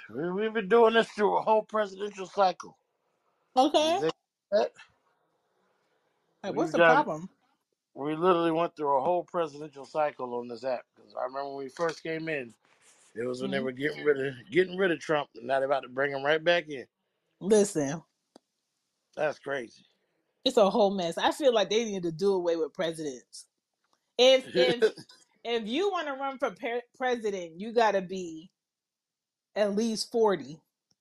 we've been doing this through a whole presidential cycle. You Okay. think that? Like, what's We've the done. problem? We literally went through a whole presidential cycle on this app. Because I remember when we first came in, it was when they Mhm. were getting rid of Trump, and now they're about to bring him right back in. Listen, That's crazy. it's a whole mess. I feel like they need to do away with presidents. If if if you want to run for president, you got to be at least 40,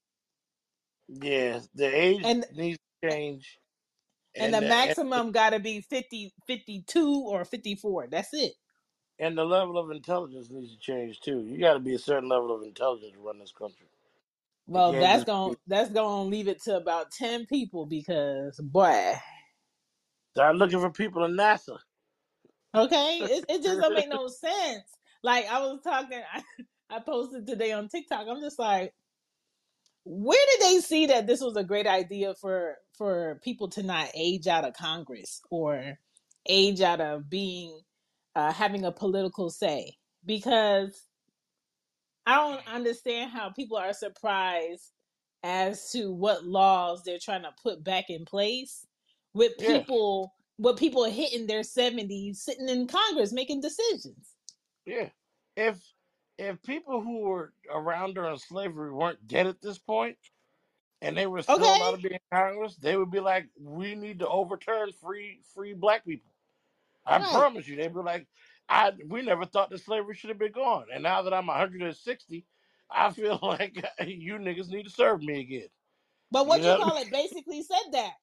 Yeah, the age and needs to change, and and the the and, maximum got to be 50, 52, or 54. That's it. and the level of intelligence needs to change too. You got to be a certain level of intelligence to run this country. It Well, can't just be that's gonna leave it to about 10 people because boy, start looking for people in NASA. okay, it just don't make no sense. Like I was talking, I posted today on TikTok. I'm just like, where did they see that this was a great idea for people to not age out of Congress or age out of being having a political say? Because I don't understand how people are surprised as to what laws they're trying to put back in place Yeah, with people hitting their 70s sitting in Congress making decisions. yeah. If if people who were around during slavery weren't dead at this point, and they were still Okay? allowed to be in Congress, they would be like, "We need to overturn free black people." I Right. promise you, they'd be like, "I we never thought that slavery should have been gone." And now that I'm 160, I feel like you niggas need to serve me again. But You what you know? call it basically said that.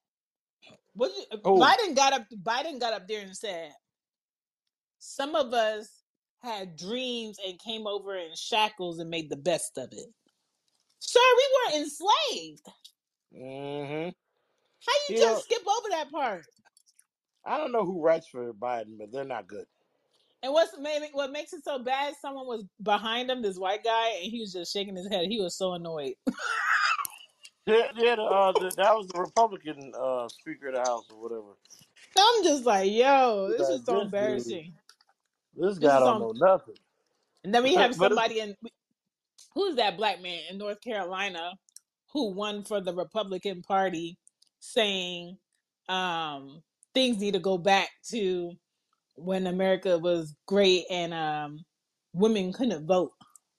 Oh, Biden got up there and said, some of us had dreams and came over in shackles and made the best of it. Sir, we were enslaved. hmm How you you know, just skip over that part? I don't know who writes for Biden, but they're not good. And what makes it so bad? Someone was behind him, this white guy, and he was just shaking his head. He was so annoyed. Yeah, yeah. That was the Republican Speaker of the House or whatever. I'm just like, yo, this is Like, so this dude, embarrassing. this This guy is don't so. know nothing. And then we have But it's, somebody in who's that black man in North Carolina who won for the Republican Party, saying things need to go back to when America was great and women couldn't vote.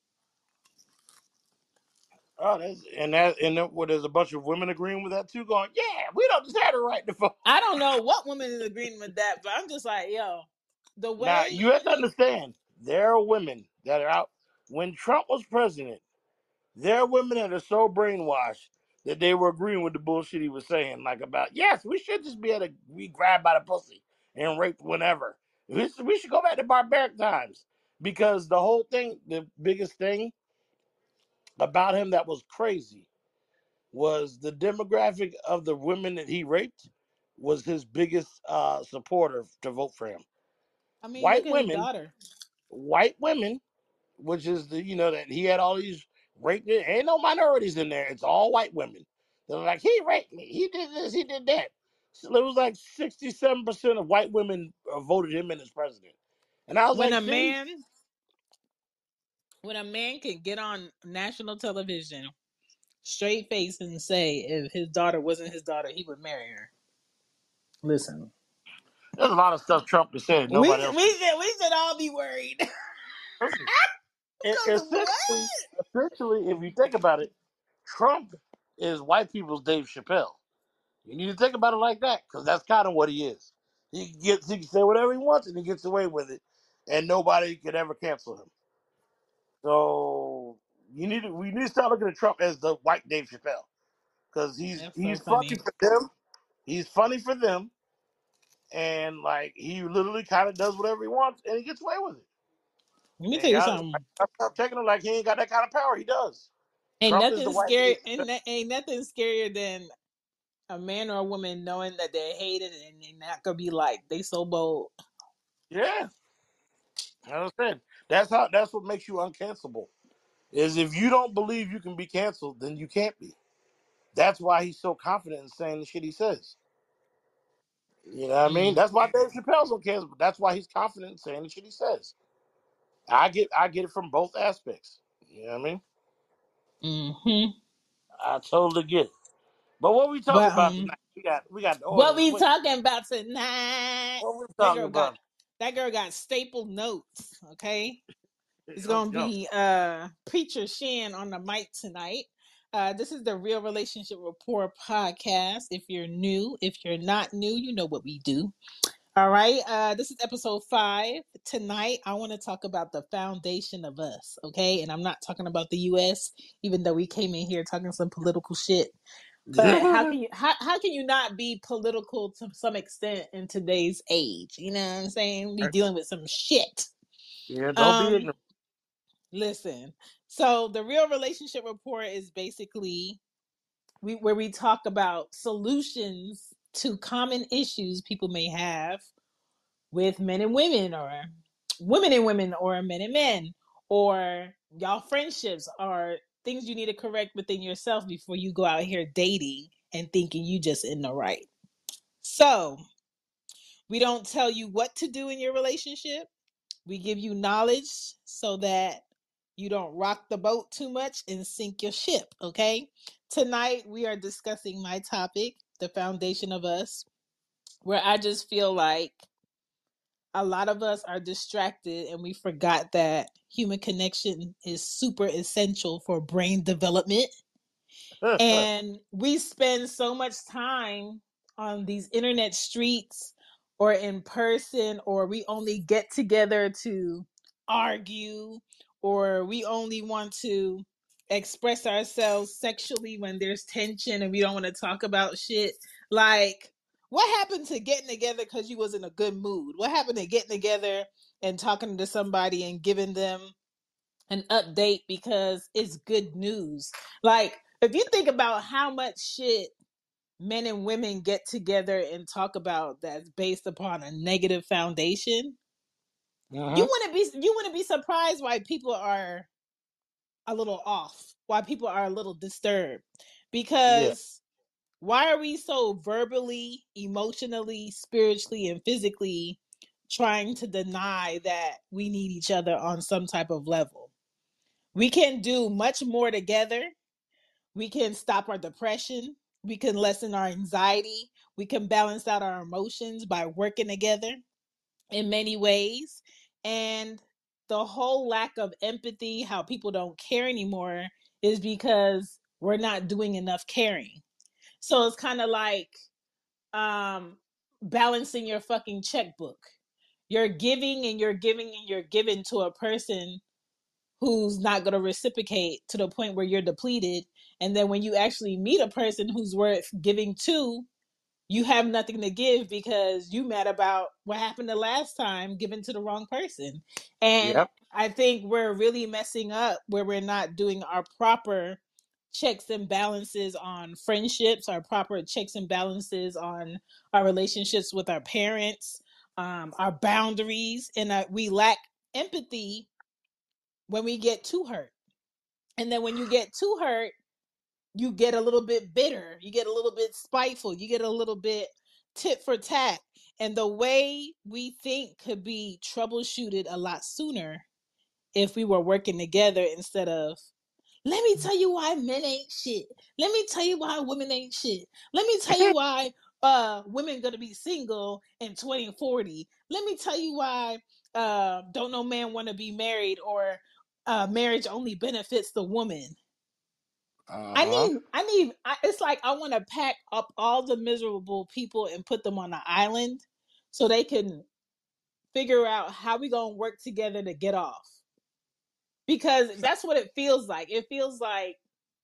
oh, there's a bunch of women agreeing with that too, going, "Yeah, we don't just have the right to vote." I don't know what woman is agreeing with that, but I'm just like, yo, the Now way you have to understand, there are women that are out. When Trump was president, there are women that are so brainwashed that they were agreeing with the bullshit he was saying, like about, yes, we should just be able to be grabbed by the pussy and raped whenever. We should go back to barbaric times, because the whole thing, the biggest thing about him that was crazy was the demographic of the women that he raped was his biggest supporter to vote for him. I mean, look White at his women, daughter. white women, which is that he had all these raped. Ain't no minorities in there. It's all white women. They're like, he raped me. He did this. He did that. So it was like 67% of white women voted him in as president. And I was When like, a see, man when a man can get on national television straight face and say if his daughter wasn't his daughter, he would marry her. Listen, there's a lot of stuff Trump has said we nobody else we can. should we should all be worried. Listen, Because what? essentially, if you think about it, Trump is white people's Dave Chappelle. You need to think about it like that, because that's kind of what he is. He can say whatever he wants and he gets away with it, and nobody could ever cancel him. So we need to start looking at Trump as the white Dave Chappelle, because he's That's so he's funny funny. for them. He's funny for them, and like he literally kind of does whatever he wants, and he gets away with it. Let me And tell you y'all something. stop taking him like he ain't got that kind of power. He does. Ain't Trump is the nothing white scary. Dave Chappelle. Ain't nothing scarier than a man or a woman knowing that they're hated and they're not gonna be like they so bold. Yeah, I understand. That's what makes you uncancelable. Is if you don't believe you can be canceled, then you can't be. That's why he's so confident in saying the shit he says. You know what I mean? Mm. That's why Dave Chappelle's on canceled. That's why he's confident in saying the shit he says. I get it from both aspects. You know what I mean? Mm-hmm. I totally get it. But what we talking But about tonight? We got the what audience we waiting. talking about tonight? What we That talking girl got about? that girl got stapled notes. Okay, it's Oh, gonna no. be Preacher Shan on the mic tonight. This is the Real Relationship Rapport podcast. If you're new, if you're not new, you know what we do. All right. This is episode 5. Tonight, I want to talk about the foundation of us. Okay. And I'm not talking about the US, even though we came in here talking some political shit. But how can you not be political to some extent in today's age? You know what I'm saying? We dealing with some shit. Yeah, don't be Um, ignorant. listen. So the Real Relationship Report is basically where we talk about solutions to common issues people may have with men and women, or women and women, or men and men, or y'all friendships, or things you need to correct within yourself before you go out here dating and thinking you just in the right. So we don't tell you what to do in your relationship. We give you knowledge so that you don't rock the boat too much and sink your ship. Okay, tonight we are discussing my topic, the foundation of us, where I just feel like a lot of us are distracted and we forgot that human connection is super essential for brain development. And we spend so much time on these internet streets or in person, or we only get together to argue, or we only want to express ourselves sexually when there's tension and we don't want to talk about shit. Like, what happened to getting together because you was in a good mood? What happened to getting together and talking to somebody and giving them an update because it's good news? Like, if you think about how much shit men and women get together and talk about that's based upon a negative foundation, Uh-huh. you wouldn't be surprised why people are a little off, why people are a little disturbed. Yeah. Because why are we so verbally, emotionally, spiritually, and physically trying to deny that we need each other on some type of level? We can do much more together. We can stop our depression. We can lessen our anxiety. We can balance out our emotions by working together in many ways. And the whole lack of empathy, how people don't care anymore, is because we're not doing enough caring. So it's kind of like um balancing your fucking checkbook. You're giving and you're giving and you're giving to a person who's not going to reciprocate to the point where you're depleted. And then when you actually meet a person who's worth giving to, you have nothing to give because you mad about what happened the last time given to the wrong person. And Yep. I think we're really messing up where we're not doing our proper checks and balances on friendships, our proper checks and balances on our relationships with our parents, our boundaries, and we lack empathy when we get too hurt. And then when you get too hurt, you get a little bit bitter, you get a little bit spiteful, you get a little bit tit for tat. And the way we think could be troubleshooted a lot sooner if we were working together instead of, let me tell you why men ain't shit. Let me tell you why women ain't shit. Let me tell you why women gonna be single in 2040. Let me tell you why don't no man want to be married, or marriage only benefits the woman. Uh-huh. It's like I want to pack up all the miserable people and put them on an island so they can figure out how we gonna work together to get off. Because that's what it feels like. It feels like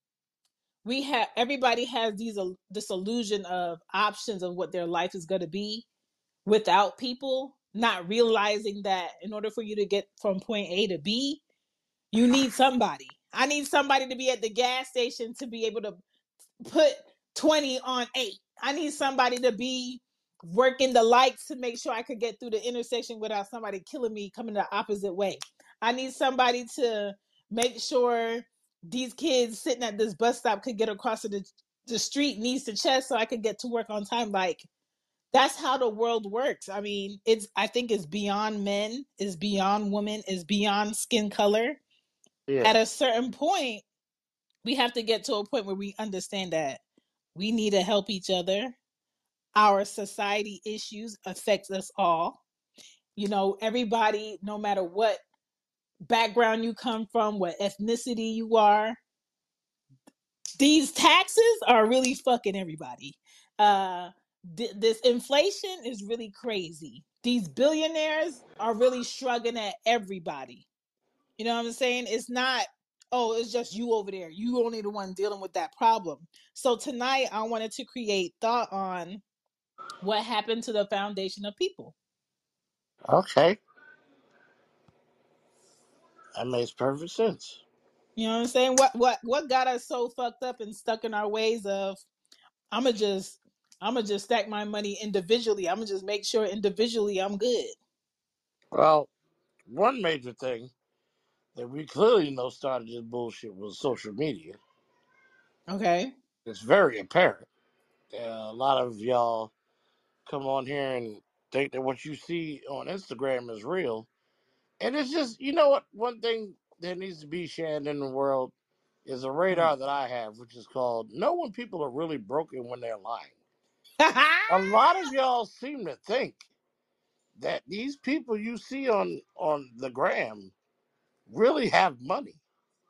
everybody has this illusion of options of what their life is going to be without people, not realizing that in order for you to get from point A to B, you need somebody. I need somebody to be at the gas station to be able to put 20 on 8. I need somebody to be working the lights to make sure I could get through the intersection without somebody killing me coming the opposite way. I need somebody to make sure these kids sitting at this bus stop could get across the street knees to chest so I could get to work on time. Like, that's how the world works. I mean, I think it's beyond men, it's beyond women, it's beyond skin color. Yeah. At a certain point, We have to get to a point where we understand that we need to help each other. Our society issues affects us all. You know, everybody, no matter what background you come from, what ethnicity you are, these taxes are really fucking everybody. This inflation is really crazy. These billionaires are really shrugging at everybody. You know what I'm saying? It's not, oh, it's just you over there. You only the one dealing with that problem. So tonight I wanted to create thought on what happened to the foundation of people. Okay, that makes perfect sense. You know what I'm saying? What got us so fucked up and stuck in our ways of I'ma just I'ma just stack my money individually. I'ma just make sure individually I'm good. Well, one major thing that we clearly know started this bullshit was social media. Okay. It's very apparent. A lot of y'all come on here and think that what you see on Instagram is real. And it's just, you know what? One thing that needs to be shared in the world is a radar that I have, which is called Know When People Are Really Broken When They're Lying. A lot of y'all seem to think that these people you see on the gram really have money.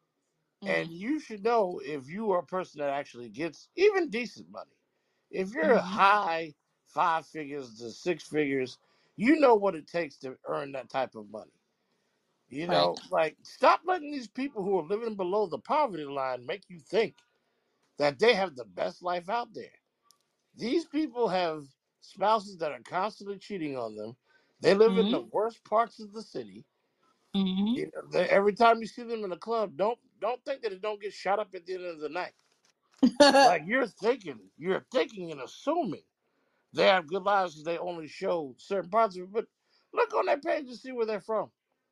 mm, And you should know if you are a person that actually gets even decent money. If you're mm-hmm. high five figures to six figures, you know what it takes to earn that type of money. You Right. know, like stop letting these people who are living below the poverty line make you think that they have the best life out there. These people have spouses that are constantly cheating on them. They live in the Mm-hmm. worst parts of the city. Mm-hmm. You know, every time you see them in the club, don't think that it don't get shot up at the end of the night. Like you're thinking and assuming they have good lives because they only show certain parts of it. But look on that page and see where they're from.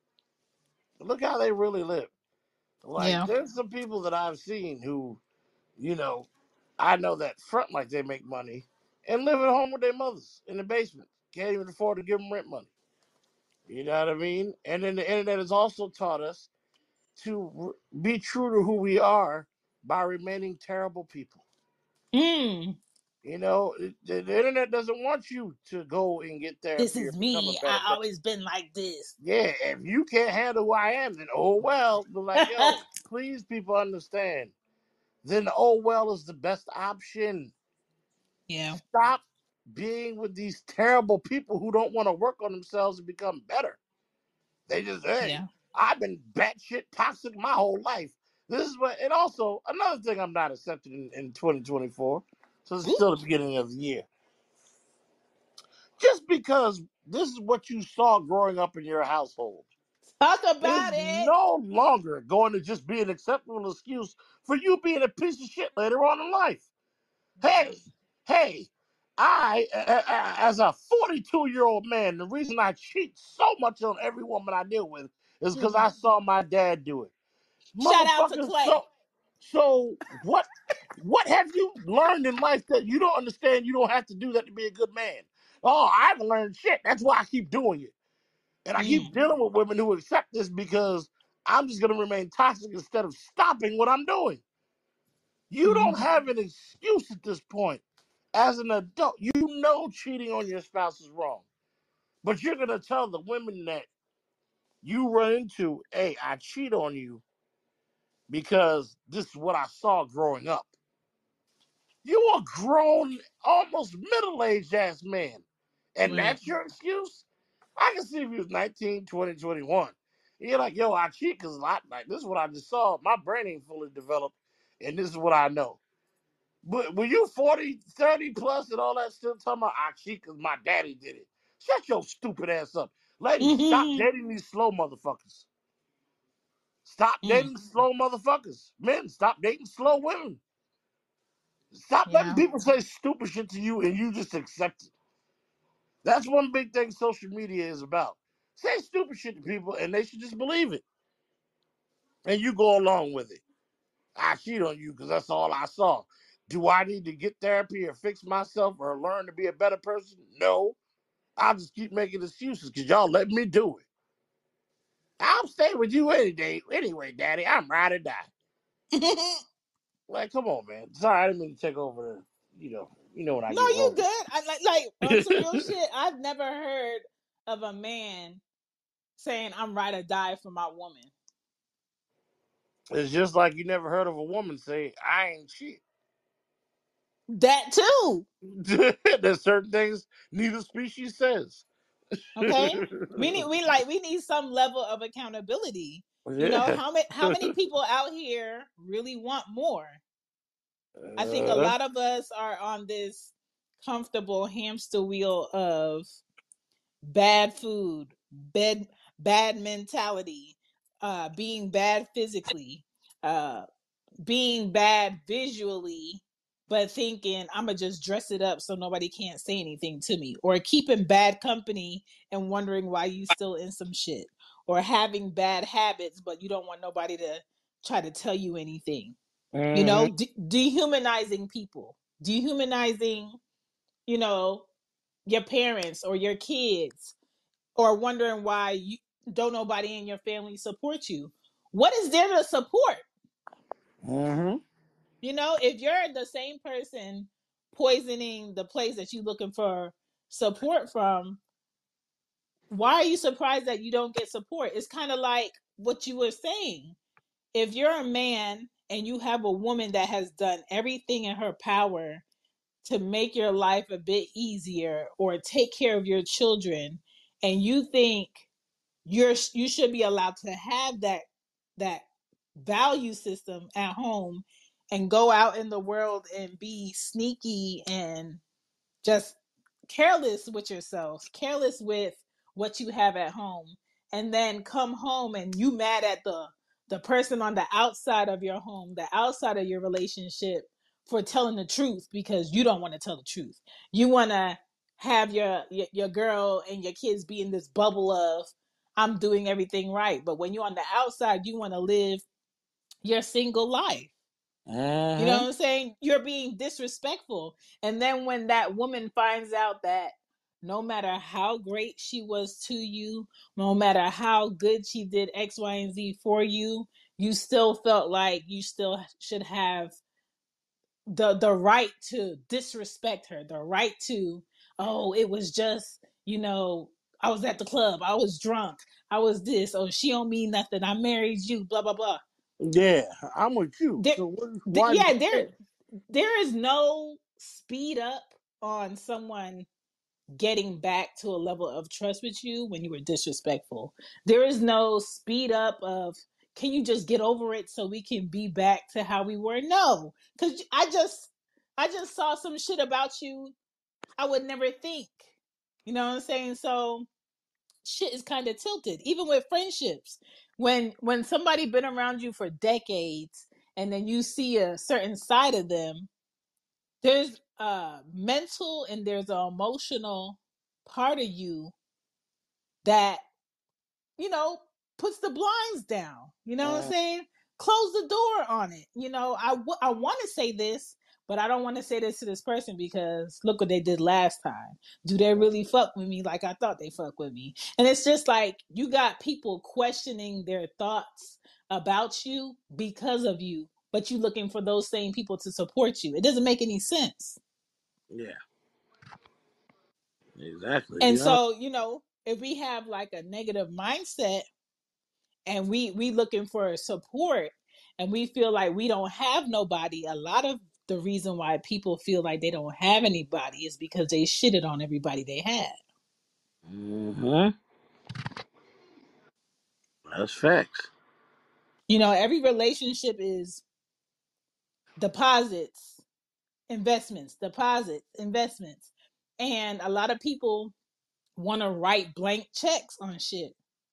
Look how they really live. Like Yeah. there's some people that I've seen who, you know, I know that front like they make money and live at home with their mothers in the basement. Can't even afford to give them rent money. You know what I mean? And then the internet has also taught us to be true to who we are by remaining terrible people. Mm. You know, the internet doesn't want you to go and get This therapy or is become a me. better I person. always been like this. Yeah, if you can't handle who I am, then oh well. But like, yo, please, people understand. Then oh well is the best option. Yeah. Stop being with these terrible people who don't want to work on themselves and become better. They just, hey, Yeah. I've been batshit toxic my whole life. This is what, and also another thing I'm not accepting in 2024. So it's Ooh, still the beginning of the year. Just because this is what you saw growing up in your household talk is about it. no longer going to just be an acceptable excuse for you being a piece of shit later on in life. Yeah. Hey, hey, as a 42-year-old man, the reason I cheat so much on every woman I deal with is because Mm. I saw my dad do it. Shout out to Motherfucker, Clay. so what have you learned in life that you don't understand you don't have to do that to be a good man? Oh, I haven't learned shit. That's why I keep doing it. And I keep Mm. dealing with women who accept this because I'm just gonna remain toxic instead of stopping what I'm doing. You don't Mm. have an excuse at this point. As an adult, you know cheating on your spouse is wrong. But you're gonna tell the women that you run into, hey, I cheat on you because this is what I saw growing up. You a grown, almost middle-aged ass man. And Right. that's your excuse? I can see if you was 19, 20, 21. You're like, yo, I cheat because like this is what I just saw. My brain ain't fully developed, and this is what I know. But when you 40, 30 plus and all that, still talking about I cheat because my daddy did it. Shut your stupid ass up. Ladies, stop Mm. dating these slow motherfuckers. Stop dating slow motherfuckers. Men, stop dating slow women. Stop letting Yeah. people say stupid shit to you and you just accept it. That's one big thing social media is about. Say stupid shit to people and they should just believe it. And you go along with it. I cheat on you because that's all I saw. Do I need to get therapy or fix myself or learn to be a better person? No. I'll just keep making excuses because y'all let me do it. I'll stay with you any day. Anyway, daddy, I'm ride or die. Like, come on, man. Sorry, I didn't mean to take over. You know when I No, get you rolling. good. I like on some real shit. I've never heard of a man saying I'm ride or die for my woman. It's just like you never heard of a woman say, "I ain't shit." That too. There's certain things neither species says. Okay. We need some level of accountability. You know, Yeah. how many people out here really want more? I think a Uh, lot of us are on this comfortable hamster wheel of bad food, bad mentality, being bad physically, uh, being bad visually, but thinking I'm gonna just dress it up so nobody can't say anything to me, or keeping bad company and wondering why you still in some shit, or having bad habits but you don't want nobody to try to tell you anything. You mhm. know, dehumanizing people, dehumanizing, you know, your parents or your kids, or wondering why you don't nobody in your family support you. What is there to support? Mhm. You know, if you're the same person poisoning the place that you're looking for support from, why are you surprised that you don't get support? It's kind of like what you were saying. If you're a man and you have a woman that has done everything in her power to make your life a bit easier or take care of your children, and you think you should be allowed to have that value system at home and go out in the world and be sneaky and just careless with yourself, careless with what you have at home, and then come home and you mad at the person on the outside of your home, the outside of your relationship for telling the truth because you don't want to tell the truth. You want to have your girl and your kids be in this bubble of I'm doing everything right, but when you're on the outside, you want to live your single life. You know Mhm. what I'm saying? You're being disrespectful. And then when that woman finds out that no matter how great she was to you, no matter how good she did X, Y, and Z for you, you still felt like you still should have the right to disrespect her, the right to, oh, it was just, you know, I was at the club, I was drunk, I was this, oh, she don't mean nothing, I married you, blah blah blah. Yeah, I'm with you. There, So why do yeah, you care? there is no speed up on someone getting back to a level of trust with you when you were disrespectful. There is no speed up of can you just get over it so we can be back to how we were? No, because I just saw some shit about you I would never think. You know what I'm saying? So shit is kind of tilted, even with friendships. When somebody been around you for decades and then you see a certain side of them, there's a mental and there's an emotional part of you that, you know, puts the blinds down. You know what I'm Mhm. saying? Close the door on it. You know, I want to say this, but I don't want to say this to this person because look what they did last time. Do they really fuck with me like I thought they fuck with me? And it's just like you got people questioning their thoughts about you because of you, but you looking for those same people to support you. It doesn't make any sense. Yeah, exactly. And so, you know, if we have like a negative mindset and we looking for support and we feel like we don't have nobody, a lot of the reason why people feel like they don't have anybody is because they shitted on everybody they had. Mhm. That's facts. You know, every relationship is deposits, investments, deposits, investments. And a lot of people want to write blank checks on shit.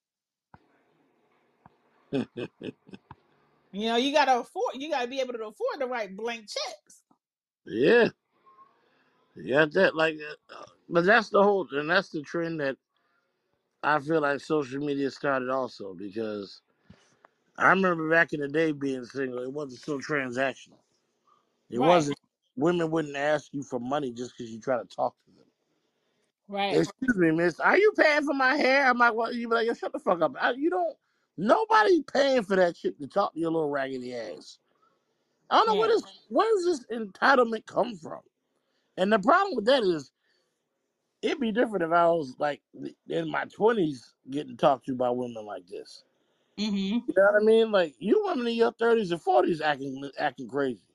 You know, you gotta be able to afford to write blank checks. Yeah, you got that. Like, but that's the whole, and that's the trend that I feel like social media started also because I remember back in the day being single, it wasn't so transactional. It Right, wasn't. Women wouldn't ask you for money just because you try to talk to them. right. Excuse me, miss. Are you paying for my hair? I'm like, well, you be like, yo, shut the fuck up. You don't. Nobody paying for that shit to talk to your little raggedy ass. I don't know Yeah. where does this entitlement come from? And the problem with that is, it'd be different if I was like in my 20s getting talked to by women like this. Mm-hmm. You know what I mean? Like you women in your 30s and 40s acting crazy.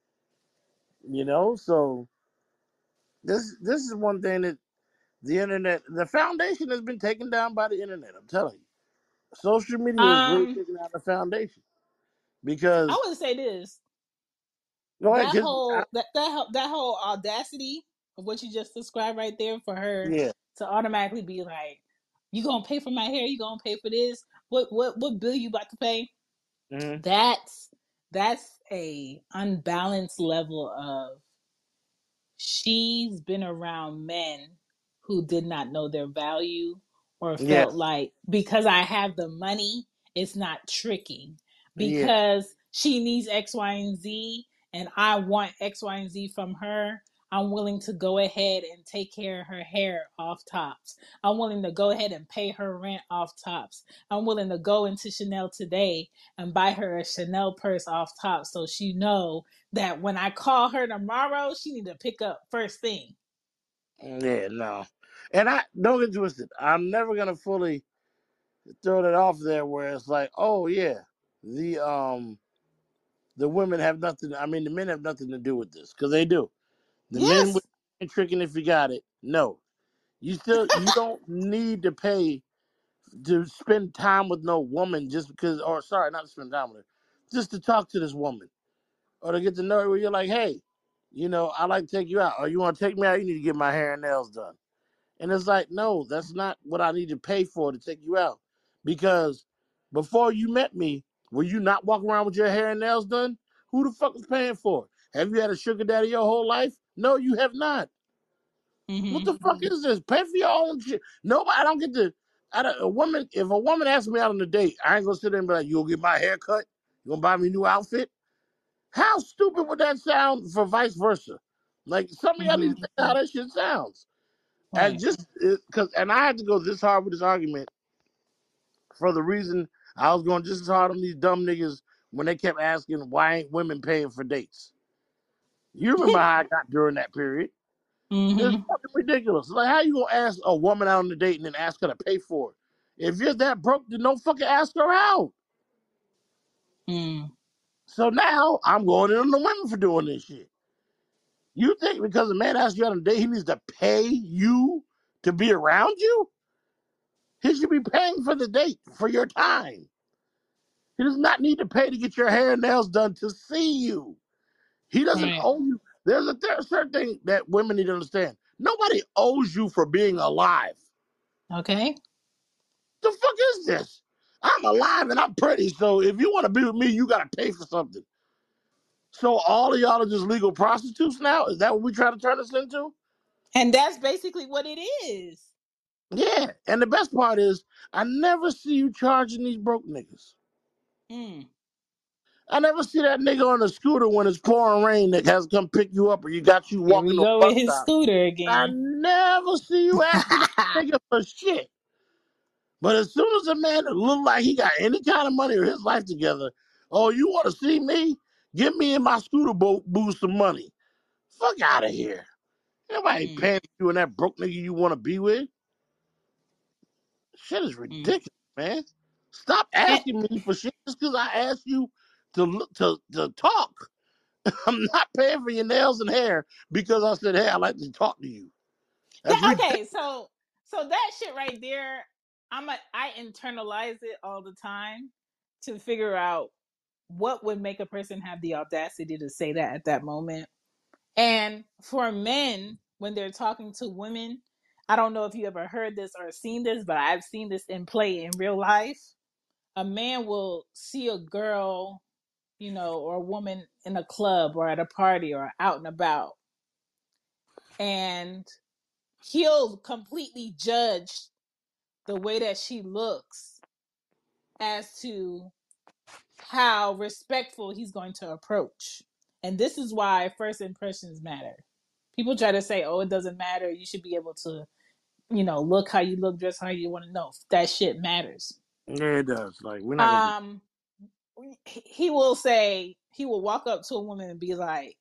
You know, so this is one thing that the internet, the foundation has been taken down by the internet. I'm telling you, social media is really Um, taking down the foundation I because would say this. go ahead, That cause whole that whole audacity of what you just described right there for her yeah, to automatically be like, "You gonna pay for my hair? You gonna pay for this? What bill you about to pay?" mm-hmm. That's a unbalanced level of she's been around men who did not know their value or Yeah, felt like because I have the money, it's not tricking. yeah, Because she needs X, Y, and Z, and I want X, Y, and Z from her, I'm willing to go ahead and take care of her hair off tops. I'm willing to go ahead and pay her rent off tops. I'm willing to go into Chanel today and buy her a Chanel purse off top so she know that when I call her tomorrow, she need to pick up first thing. yeah. No, and I don't get twisted. I'm never gonna fully throw that off there where it's like, oh yeah, the um the women have nothing. I mean, the men have nothing to do with this because they do. The men with Yes. tricking if you got it. No, you don't need to pay to spend time with no woman just because, or sorry, not to spend time with her, just to talk to this woman or to get to know her. Where you're like, hey, I like to take you out, or you want to take me out. You need to get my hair and nails done. And it's like, no, that's not what I need to pay for to take you out. Because before you met me, were you not walking around with your hair and nails done? Who the fuck was paying for it? Have you had a sugar daddy your whole life? No, you have not. What Mm-hmm. the fuck is this? Pay for your own shit. Nobody, I don't get to. If a woman asks me out on a date, I ain't gonna sit there and be like, "You gonna get my hair cut? You gonna buy me a new outfit?" How stupid would that sound for vice versa? Like some of y'all need Mm-hmm. to think how that shit sounds. And Right. just because, and I had to go this hard with this argument for the reason I was going just as hard on these dumb niggas when they kept asking why ain't women paying for dates. You remember how I got during that period? It's Mm-hmm. fucking ridiculous. Like, how you gonna ask a woman out on a date and then ask her to pay for it? If you're that broke, then don't fucking ask her out. Mm. So now I'm going in on the women for doing this shit. You think because a man asks you out on a date, he needs to pay you to be around you? He should be paying for the date, for your time. He does not need to pay to get your hair and nails done to see you. He doesn't Right. owe you. There's a certain thing that women need to understand. Nobody owes you for being alive. Okay. The fuck is this? I'm alive and I'm pretty, so if you want to be with me, you gotta pay for something. So all of y'all are just legal prostitutes now? Is that what we try to turn this into? And that's basically what it is. Yeah. And the best part is, I never see you charging these broke niggas. Mm. I never see that nigga on a scooter when it's pouring rain that has to come pick you up or you got you Here walking we to a go bus with his stop. scooter I again. never see you asking that nigga for shit. But as soon as a man that look like he got any kind of money or his life together, oh, you want to see me? Give me in my scooter boat boost some money. Fuck out of here. Nobody Mm. paying you and that broke nigga you want to be with. Shit is Mm. ridiculous, man. Stop And, asking me for shit just because I asked you to look to talk. I'm not paying for your nails and hair because I said, hey, I like to talk to you. That's ridiculous. okay, so that shit right there, I internalize it all the time to figure out what would make a person have the audacity to say that at that moment. And for men, when they're talking to women, I don't know if you ever heard this or seen this, but I've seen this in play in real life. A man will see a girl, or a woman in a club or at a party or out and about, and he'll completely judge the way that she looks as to how respectful he's going to approach. And this is why first impressions matter. People try to say, oh, it doesn't matter. You should be able to, look how you look, dress how you want to know. That shit matters. Yeah, it does. Like, we're not going to do Um, he will say, he will walk up to a woman and be like,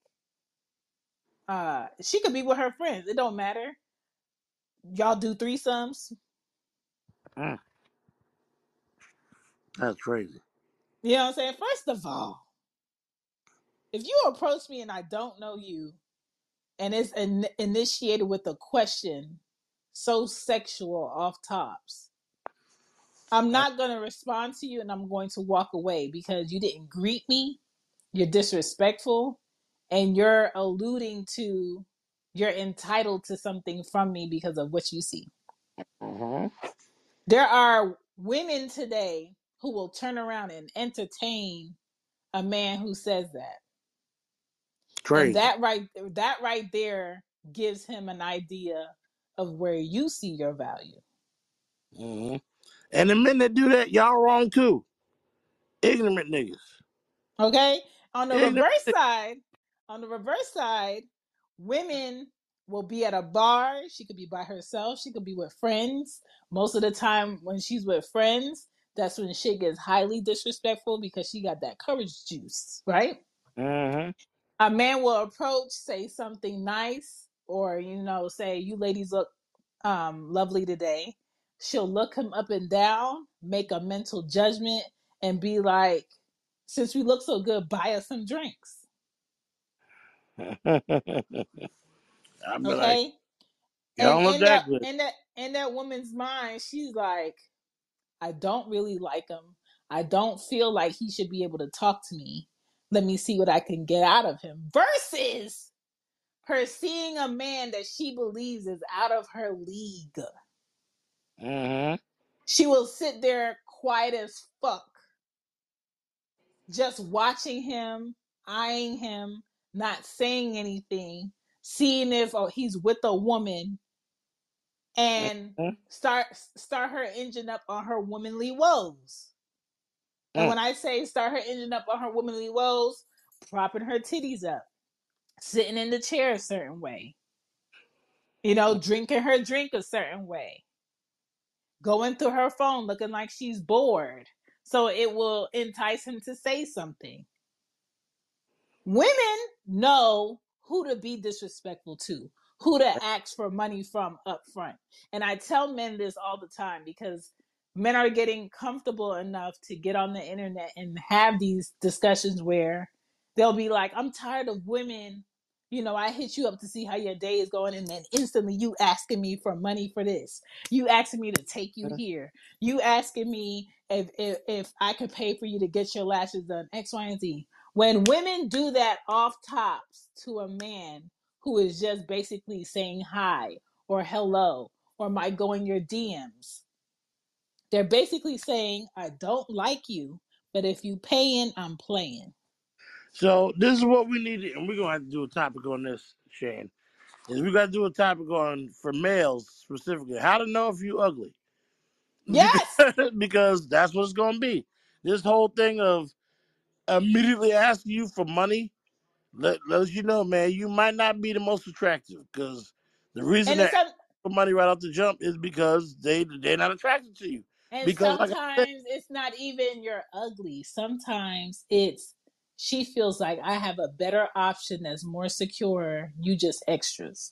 she could be with her friends. It don't matter. Y'all do threesomes. Mm, that's crazy. You know what I'm saying? First of all, if you approach me and I don't know you, and it's initiated with a question so sexual off tops, I'm not going to respond to you and I'm going to walk away because you didn't greet me. You're disrespectful and you're alluding to you're entitled to something from me because of what you see. Mm-hmm. There are women today who will turn around and entertain a man who says that. And Crazy. that right there gives him an idea of where you see your value. Mm-hmm. And the men that do that, y'all wrong too. Ignorant niggas. Okay? On the Ignorant. reverse side, on the reverse side, women will be at a bar. She could be by herself. She could be with friends. Most of the time, when she's with friends, that's when shit gets highly disrespectful because she got that courage juice, right? Mm-hmm. A man will approach, say something nice, or say, "You ladies look lovely today." She'll look him up and down, make a mental judgment, and be like, "Since we look so good, buy us some drinks." I'd be like, Okay? y'all And don't look in that that good. in that in that woman's mind, she's like, "I don't really like him. I don't feel like he should be able to talk to me. Let me see what I can get out of him." Versus her seeing a man that she believes is out of her league. Mm-hmm. She will sit there quiet as fuck, just watching him, eyeing him, not saying anything, seeing if he's with a woman, and Mm-hmm. start her engine up on her womanly woes. And Mm. when I say start her engine up on her womanly woes, propping her titties up, sitting in the chair a certain way, drinking her drink a certain way, going through her phone looking like she's bored. So it will entice him to say something. Women know who to be disrespectful to, who to ask for money from up front. And I tell men this all the time because men are getting comfortable enough to get on the internet and have these discussions where they'll be like, "I'm tired of women. I hit you up to see how your day is going, and then instantly you asking me for money for this. You asking me to take you here. You asking me if I could pay for you to get your lashes done, X, Y, and Z." When women do that off tops to a man who is just basically saying hi or hello or might go in your DMs, they're basically saying, "I don't like you, but if you paying, I'm playing." So this is what we need, and we're gonna have to do a topic on this, Shane. Is we gotta do a topic on for males specifically, how to know if you ugly. Because Yes. because that's what it's gonna be. This whole thing of immediately asking you for money let you know, man, you might not be the most attractive because the reason And they're it's asking for money right off the jump is because they're not attracted to you. and Because like I said, sometimes it's not even you're ugly. Sometimes it's she feels like I have a better option that's more secure. You just extras.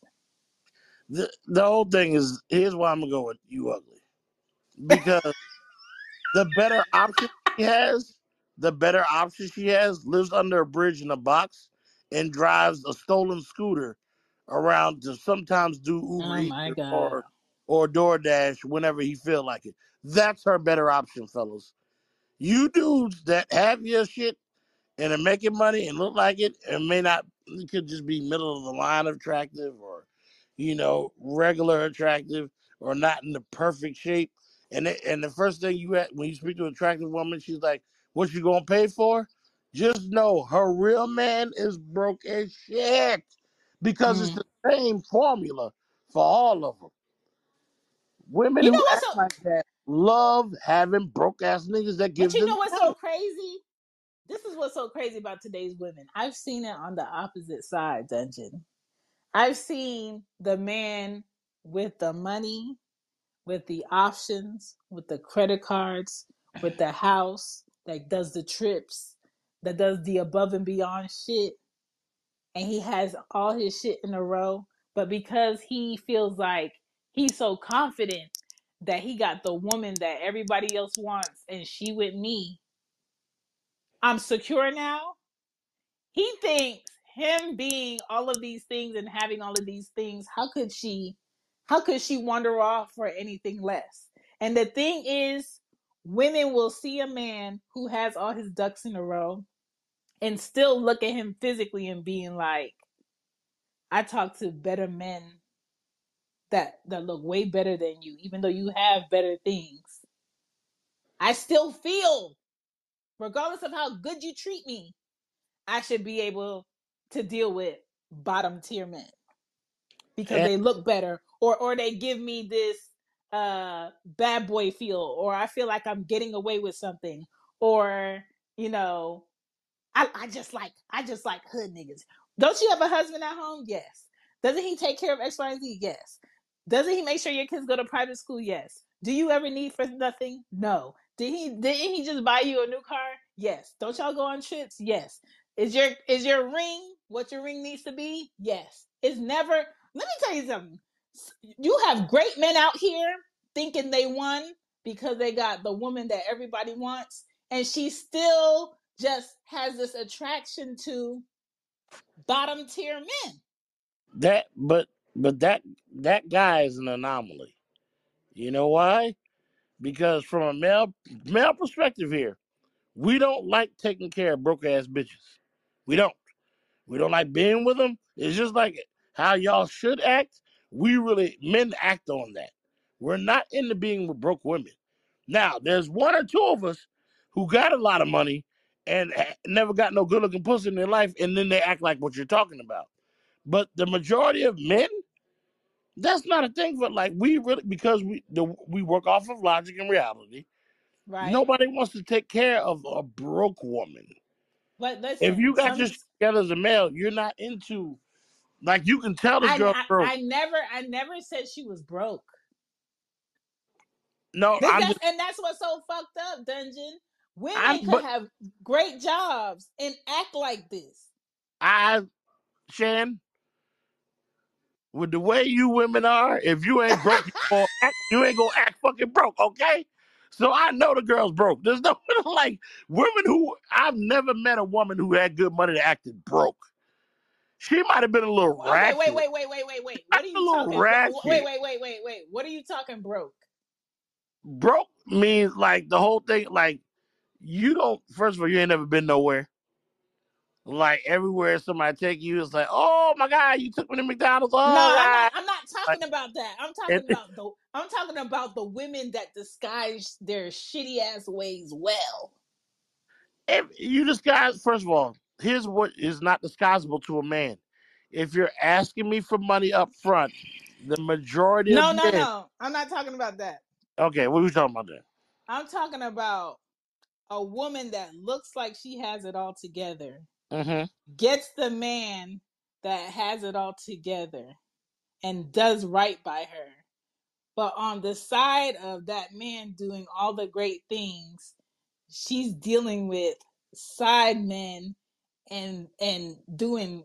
the whole thing is here's why I'm gonna go with you ugly. Because the better option she has, the better option she has lives under a bridge in a box and drives a stolen scooter around to sometimes do Uber Oh Eats my god. or DoorDash whenever he feel like it. That's her better option, fellas. You dudes that have your shit and are making money and look like it and may not, it could just be middle of the line attractive or regular attractive or not in the perfect shape. And the first thing when you speak to an attractive woman, she's like, "What you gonna pay for?" Just know her real man is broke as shit because it's Mm. the same formula for all of them. Women You who know what's act so like that love having broke ass niggas that but give you them know what's so money. crazy? This is what's so crazy about today's women. I've seen it on the opposite side, Dungeon. I've seen the man with the money, with the options, with the credit cards, with the house that does the trips, that does the above and beyond shit, and he has all his shit in a row, but because he feels like he's so confident that he got the woman that everybody else wants and she with me, I'm secure now. He thinks him being all of these things and having all of these things, how could she wander off for anything less? And the thing is, women will see a man who has all his ducks in a row and still look at him physically and being like, I talk to better men that look way better than you, even though you have better things. I still feel, regardless of how good you treat me, I should be able to deal with bottom tier men because And they look better, or they give me this bad boy feel, or I feel like I'm getting away with something, or you know, I just like hood niggas. Don't you have a husband at home? Yes. Doesn't he take care of X, Y, and Z? Yes. Doesn't he make sure your kids go to private school? Yes. Do you ever need for nothing? No. Didn't he just buy you a new car? Yes. Don't y'all go on trips? Yes. Is your ring what your ring needs to be? Yes. It's never. Let me tell you something. You have great men out here thinking they won because they got the woman that everybody wants, and she still just has this attraction to bottom tier men. that, but that guy is an anomaly. You know why? Because from a male perspective here, we don't like taking care of broke ass bitches. We don't. We don't like being with them. It's just like how y'all should act. Men act on that. We're not into being with broke women. Now, there's one or two of us who got a lot of money and never got no good looking pussy in their life, and then they act like what you're talking about. But the majority of men, that's not a thing. For like we really, because we work off of logic and reality. Right? Nobody wants to take care of a broke woman. But If listen, you got your shit together as a male, you're not into, like, you can tell this girl's I, broke. I I never said she was broke. No, This I'm that's just and that's what's so fucked up, Dungeon. I'm Women could but have great jobs and act like this. I Shan, with the way you women are, if you ain't broke, you ain't gonna act fucking broke, okay? So I know the girl's broke. There's no like women who I've never met a woman who had good money that acted broke. She might have been a little Okay, wait, ratchet. wait, wait, wait, wait, wait. What are A you little talking? Wait, ratchet. wait, wait, wait, wait. What are you talking broke? Broke means like the whole thing, like you don't, first of all, you ain't never been nowhere. Like everywhere somebody take you, it's like, oh my God, you took me to McDonald's. No, Oh God. I'm not Like talking about that. and I'm talking about the women that disguise their shitty ass ways well. if you disguise, first of all, here's what is not disguisable to a man. If you're asking me for money up front, the majority of No, no, men, no. I'm not talking about that. okay, what are we talking about there? I'm talking about a woman that looks like she has it all together, Mm-hmm. gets the man that has it all together and does right by her. But on the side of that man doing all the great things, she's dealing with side men and doing,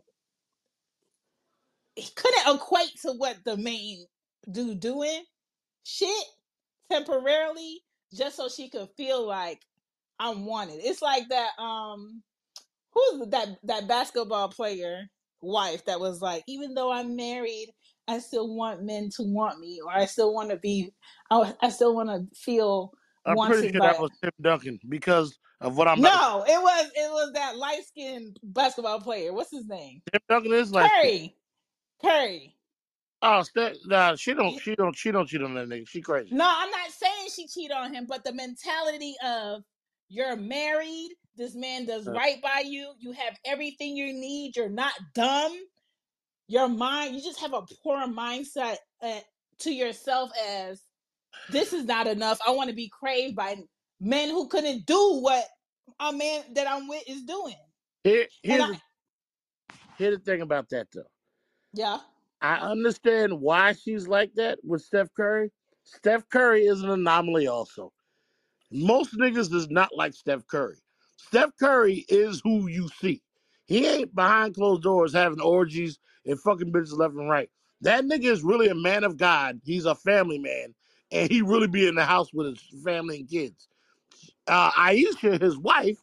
he couldn't equate to what the main dude doing shit temporarily just so she could feel like I'm wanted. It's like that who's that basketball player wife that was like, even though I'm married, I still want men to want me, or I still want to be, I still want to feel I'm pretty wanted sure that by. was Tim Duncan because of what I'm about to say. No, it was that light skinned basketball player. What's his name? Tim Duncan is light skinned. Curry. Curry. Oh, nah, she don't cheat on that nigga. She crazy. No, I'm not saying she cheated on him, but the mentality of you're married, this man does Uh, right by you, you have everything you need, you're not dumb. Your mind, you just have a poor mindset to yourself as this is not enough. I want to be craved by men who couldn't do what a man that I'm with is doing. here, And here's the here's the thing about that though. yeah, I understand why she's like that with Steph Curry. Steph Curry is an anomaly also. Most niggas does not like Steph Curry. Steph Curry is who you see. He ain't behind closed doors having orgies and fucking bitches left and right. That nigga is really a man of God. He's a family man, and he really be in the house with his family and kids. Aisha, his wife,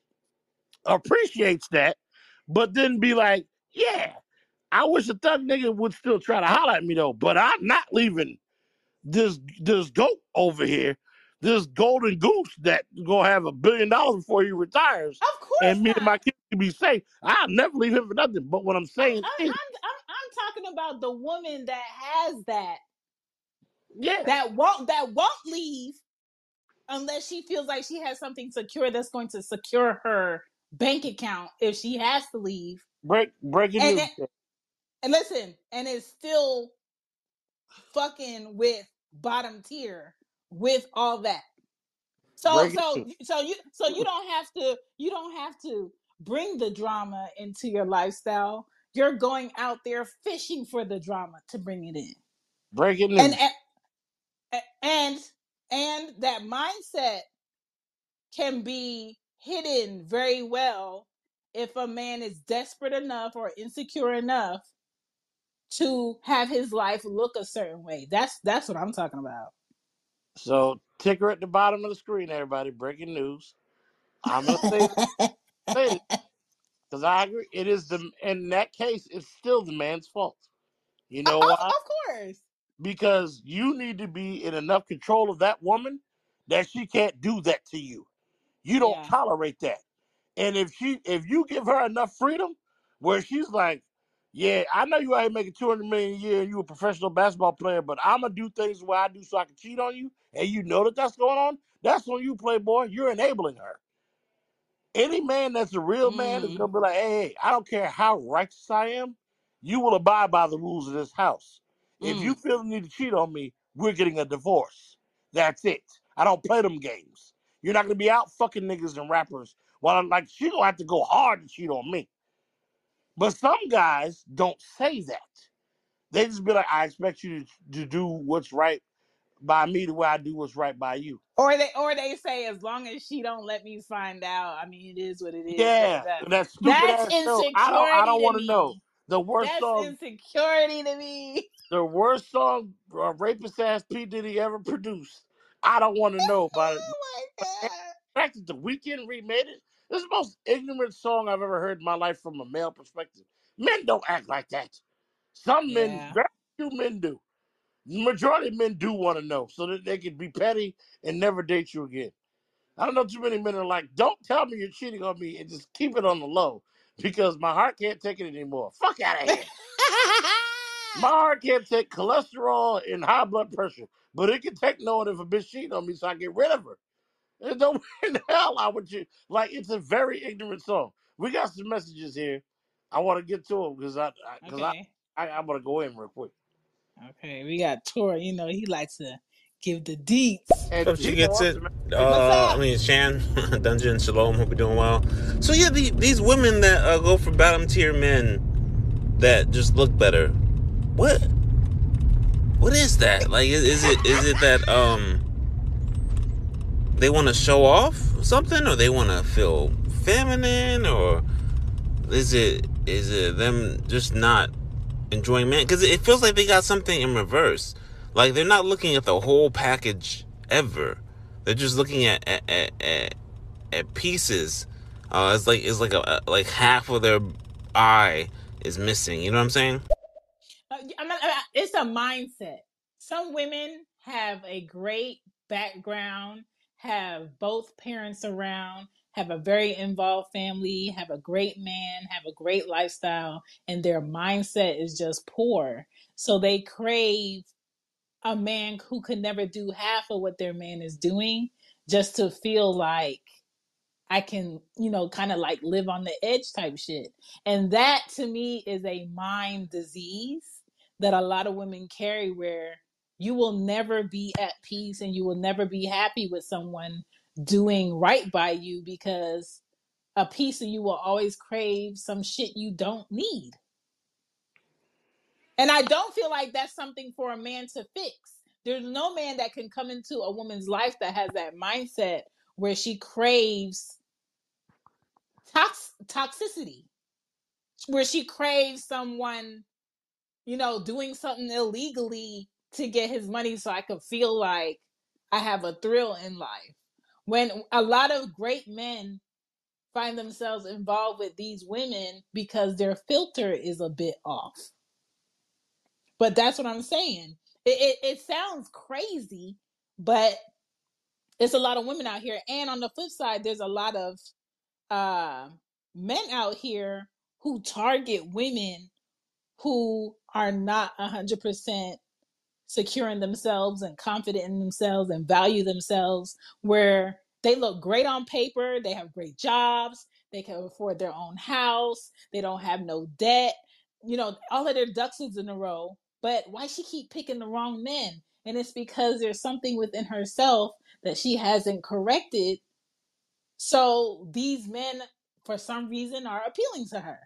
appreciates that, but then be like, yeah, I wish a thug nigga would still try to holler at me though, but I'm not leaving this goat over here, this golden goose that gonna have $1 billion before he retires, Of course and me and not. my kids can be safe. I'll never leave him for nothing. But what I'm saying is, I'm talking about the woman that has that yeah, that won't leave unless she feels like she has something secure that's going to secure her bank account if she has to leave. breaking And news, and listen, and it's still fucking with bottom tier with all that. So breaking so news. so you don't have to bring the drama into your lifestyle. You're going out there fishing for the drama to bring it in. Breaking And news. and and that mindset can be hidden very well if a man is desperate enough or insecure enough to have his life look a certain way. That's what I'm talking about. So ticker at the bottom of the screen, everybody. Breaking news. I'm gonna say this because I agree. It is the in that case, it's still the man's fault. You know why? Of course. Because you need to be in enough control of that woman that she can't do that to you. You don't Yeah. tolerate that. And if you give her enough freedom where she's like, yeah, I know you out here making 200 million a year and you a professional basketball player, but I'm gonna do things the way I do so I can cheat on you, and you know that that's going on. That's on you, Playboy. You're enabling her. Any man that's a real man is Mm, gonna be like, hey, I don't care how righteous I am, you will abide by the rules of this house. If you mm. feel the need to cheat on me, we're getting a divorce. That's it. I don't play them games. You're not gonna be out fucking niggas and rappers. While I'm like, she gonna have to go hard to cheat on me. But some guys don't say that. They just be like, I expect you to do what's right by me the way I do what's right by you. Or they say as long as she don't let me find out, I mean it is what it is. Da, da, Yeah, da. that stupid That's ass show. I insecurity don't to want to know. me. The worst That's song insecurity to me. the worst song rapist ass P Diddy ever produced. I don't want to know about it. Oh my The god. fact that the weekend remade it, this is the most ignorant song I've ever heard in my life from a male perspective. Men don't act like that. Some men, Yeah. very few men do. The majority of men do want to know so that they can be petty and never date you again. I don't know too many men are like, don't tell me you're cheating on me and just keep it on the low because my heart can't take it anymore. Fuck out of here. My heart can't take cholesterol and high blood pressure, but it can take knowing if a bitch cheating on me so I get rid of her. And don't in the hell I would you like it's a very ignorant song. We got some messages here. I want to get to them because Okay. I want to go in real quick. Okay. We got Tori. You know, he likes to give the deets. And Hope she he gonna gets want it. some What's I up? mean, Shan, Dungeon, Shalom. Hope you're doing well. So yeah, these women that go for bottom tier men that just look better. What? What is that? Like, is it that they want to show off something, or they want to feel feminine, or is it them just not enjoying man? Because it feels like they got something in reverse. Like they're not looking at the whole package ever. They're just looking at pieces. It's like like half of their eye is missing. You know what I'm saying? It's a mindset. Some women have a great background, have both parents around, have a very involved family, have a great man, have a great lifestyle, and their mindset is just poor. So they crave a man who could never do half of what their man is doing just to feel like I can, kind of like live on the edge type shit. And that to me is a mind disease that a lot of women carry where you will never be at peace and you will never be happy with someone doing right by you because a piece of you will always crave some shit you don't need. And I don't feel like that's something for a man to fix. There's no man that can come into a woman's life that has that mindset where she craves toxicity, where she craves someone, doing something illegally to get his money so I could feel like I have a thrill in life. When a lot of great men find themselves involved with these women because their filter is a bit off. But that's what I'm saying. It sounds crazy, but it's a lot of women out here. And on the flip side, there's a lot of uh, men out here who target women who are not 100% secure in themselves and confident in themselves and value themselves, where they look great on paper, they have great jobs, they can afford their own house, they don't have no debt, all of their ducks is in a row. But why she keep picking the wrong men? And it's because there's something within herself that she hasn't corrected. So these men, for some reason, are appealing to her.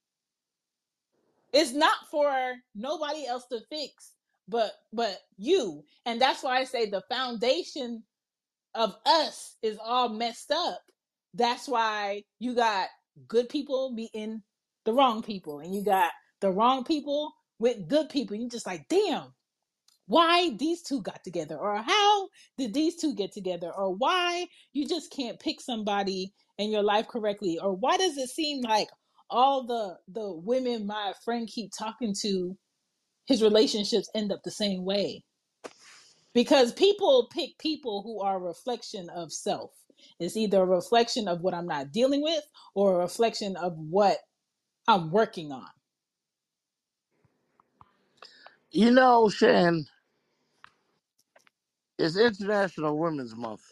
It's not for nobody else to fix but you. And that's why I say the foundation of us is all messed up. That's why you got good people meeting the wrong people, and you got the wrong people with good people. You just like, damn, why these two got together, or how did these two get together, or why you just can't pick somebody in your life correctly, or why does it seem like all the women my friend keep talking to, his relationships end up the same way? Because people pick people who are a reflection of self. It's either a reflection of what I'm not dealing with or a reflection of what I'm working on. Shan, it's International Women's Month.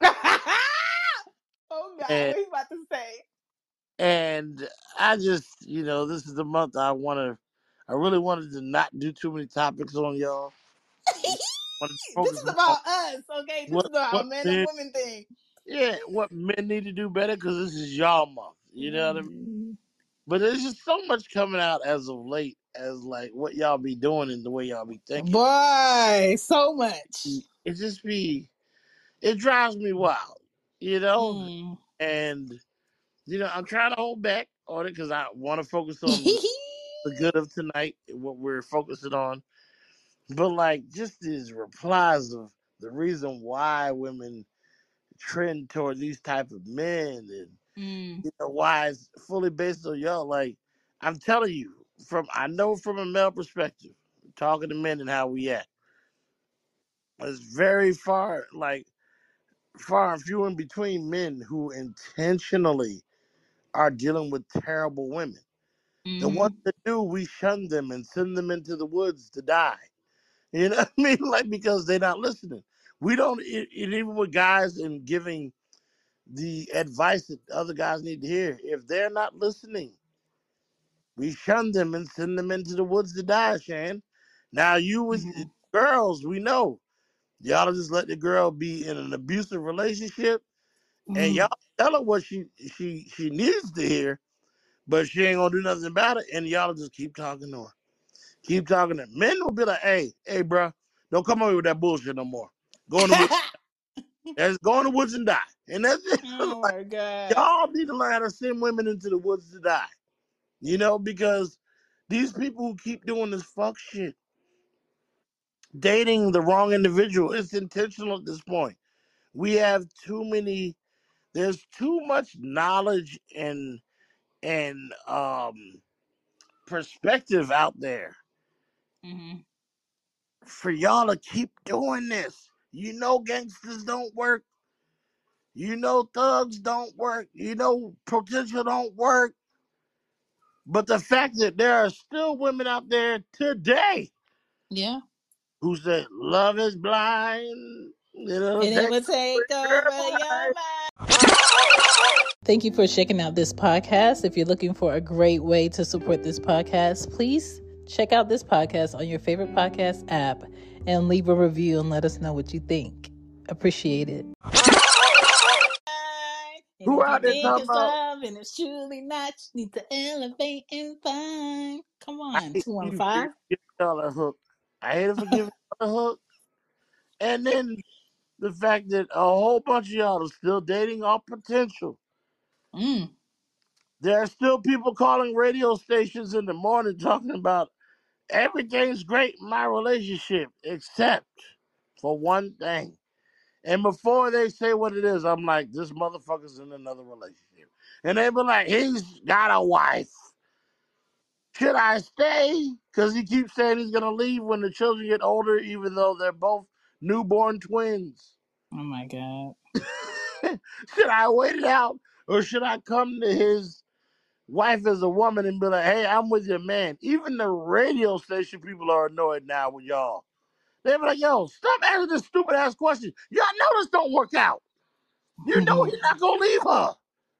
Oh God, And what are you about to say? and I just, this is the month I really wanted to not do too many topics on y'all. Wanted to This focus is more on about us, okay? This what is about what a man and men woman thing. what men need to do better, because this is y'all month. You know what I mean? Mm. But there's just so much coming out as of late, as like what y'all be doing and the way y'all be thinking. Boy, so much. It just be it drives me wild, you know. Mm. And I'm trying to hold back on it because I want to focus on the good of tonight, what we're focusing on. But like just these replies of the reason why women trend toward these type of men, and Mm. why it's fully based on y'all. Like I'm telling you, I know from a male perspective, talking to men and how we act, it's very far and few in between men who intentionally are dealing with terrible women. The ones Mm-hmm. that do, we shun them and send them into the woods to die. You know what I mean? Like, because they're not listening. We don't, even with guys and giving the advice that other guys need to hear, if they're not listening, we shun them and send them into the woods to die, Shan. Now, you with Mm-hmm. girls, we know. Y'all just let the girl be in an abusive relationship, and Mm. y'all tell her what she needs to hear, but she ain't gonna do nothing about it, and y'all just keep talking to her. Keep talking to her. Men will be like, hey, bro, don't come over with that bullshit no more. Go in the woods. Go in the woods and die. And that's it. Oh Like, my God. y'all need to learn how to send women into the woods to die. Because these people who keep doing this fuck shit, dating the wrong individual, it's intentional at this point. We have there's too much knowledge and perspective out there Mm-hmm. for y'all to keep doing this. Gangsters don't work. Thugs don't work. Potential don't work. But the fact that there are still women out there today Yeah. who say love is blind, And it take will take your over your life. mind. Thank you for checking out this podcast. If you're looking for a great way to support this podcast, please check out this podcast on your favorite podcast app and leave a review and let us know what you think. Appreciate it. And Who if you out there think talking it's about love and it's truly not, you need to elevate and find. Come I on, hate you 215. for giving y'all a hook. I hate it for giving y'all a hook. And then the fact that a whole bunch of y'all are still dating off potential. Mm. There are still people calling radio stations in the morning talking about everything's great in my relationship, except for one thing. And before they say what it is, I'm like, this motherfucker's in another relationship. And they be like, he's got a wife. Should I stay? Because he keeps saying he's going to leave when the children get older, even though they're both newborn twins. Oh my God. Should I wait it out? Or should I come to his wife as a woman and be like, hey, I'm with your man? Even the radio station people are annoyed now with y'all. They be like, yo, stop asking this stupid ass question. Y'all know this don't work out. You know he's not going to leave her.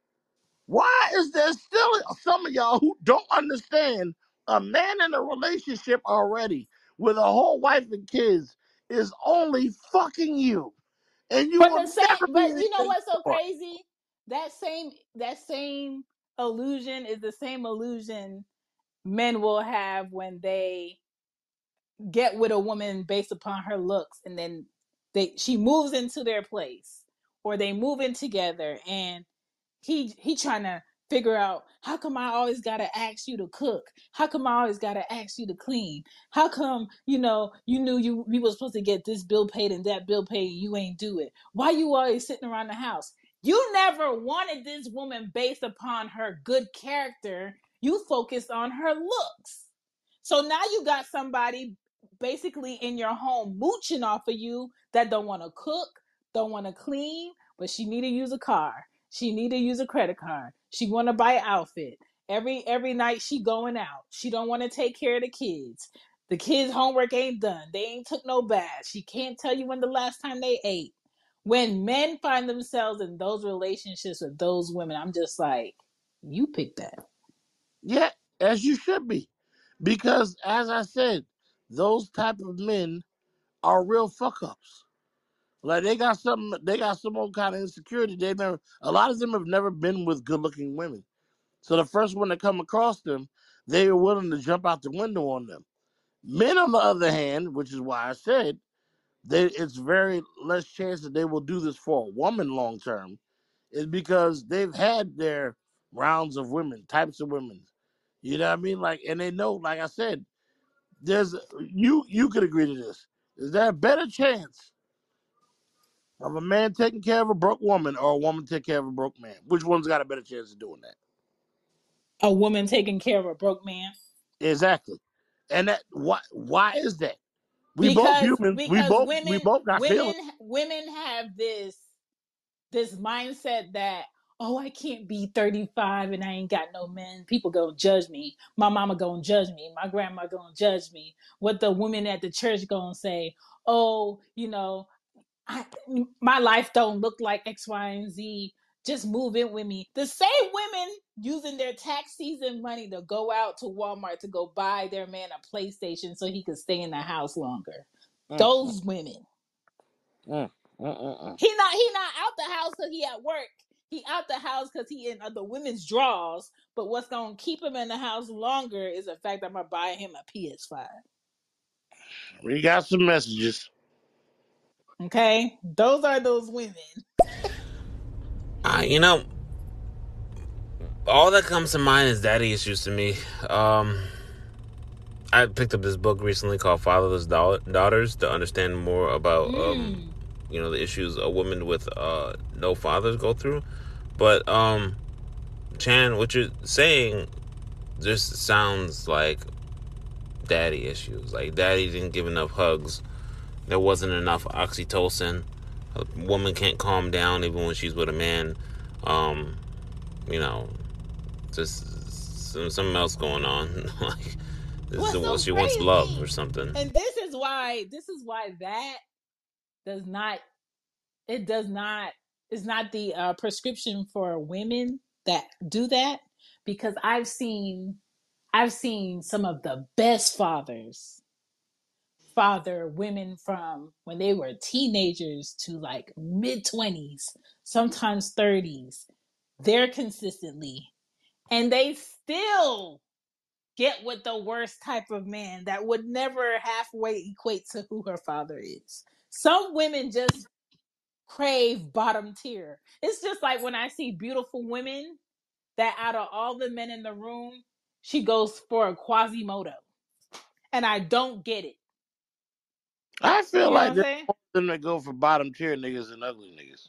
Why is there still some of y'all who don't understand a man in a relationship already with a whole wife and kids is only fucking you, and you But will the same, never be but you know anything what's so more. crazy? That same illusion is the same illusion men will have when they get with a woman based upon her looks, and then she moves into their place, or they move in together, and he trying to figure out, how come I always gotta ask you to cook? How come I always gotta ask you to clean? How come, you knew we was supposed to get this bill paid and that bill paid and you ain't do it? Why you always sitting around the house? You never wanted this woman based upon her good character. You focused on her looks. So now you got somebody basically in your home mooching off of you that don't want to cook, don't want to clean, but she need to use a car. She need to use a credit card. She want to buy an outfit. Every night she going out. She don't want to take care of the kids. The kids' homework ain't done. They ain't took no bath. She can't tell you when the last time they ate. When men find themselves in those relationships with those women, I'm just like, you pick that. Yeah, as you should be, because as I said, those type of men are real fuck ups. Like they got something, they got some old kind of insecurity. They never, a lot of them have never been with good looking women. So the first one to come across them, they are willing to jump out the window on them. Men, on the other hand, which is why I said it's very less chance that they will do this for a woman long term, is because they've had their rounds of women, types of women. You know what I mean? Like, and they know, like I said, there's you could agree to this. Is there a better chance of a man taking care of a broke woman or a woman taking care of a broke man? Which one's got a better chance of doing that? A woman taking care of a broke man. Exactly. And that why is that? We both because humans. We because both we women both got feelings. women women have this mindset that, oh, I can't be 35 and I ain't got no men. People gonna judge me. My mama gonna judge me. My grandma gonna judge me. What the women at the church gonna say? Oh, I, my life don't look like X, Y, and Z. Just move in with me. The same women using their tax season money to go out to Walmart to go buy their man a PlayStation so he could stay in the house longer. Mm, mm, Those women. mm, mm. He not out the house because he at work. He out the house because he in other women's draws. But what's gonna keep him in the house longer is the fact that I'm gonna buy him a PS5. We got some messages. Okay, those are those women. You know, all that comes to mind is daddy issues to me. I picked up this book recently called Fatherless Daughters to understand more about, Mm. the issues a woman with no fathers go through. But, Chan, what you're saying just sounds like daddy issues. Like daddy didn't give enough hugs. There wasn't enough oxytocin. A woman can't calm down even when she's with a man. Um, you know, just something else going on. Like this What's is what so she wants, love or crazy? something. And this is why that does not it does not is not the prescription for women that do that, because I've seen some of the best fathers father women from when they were teenagers to like mid 20s, sometimes 30s. They're consistently, and they still get with the worst type of man that would never halfway equate to who her father is. Some women just crave bottom tier. It's just like when I see beautiful women that out of all the men in the room, she goes for a Quasimodo. And I don't get it. I feel You know what like I'm there's saying? more of them that go for bottom tier niggas and ugly niggas.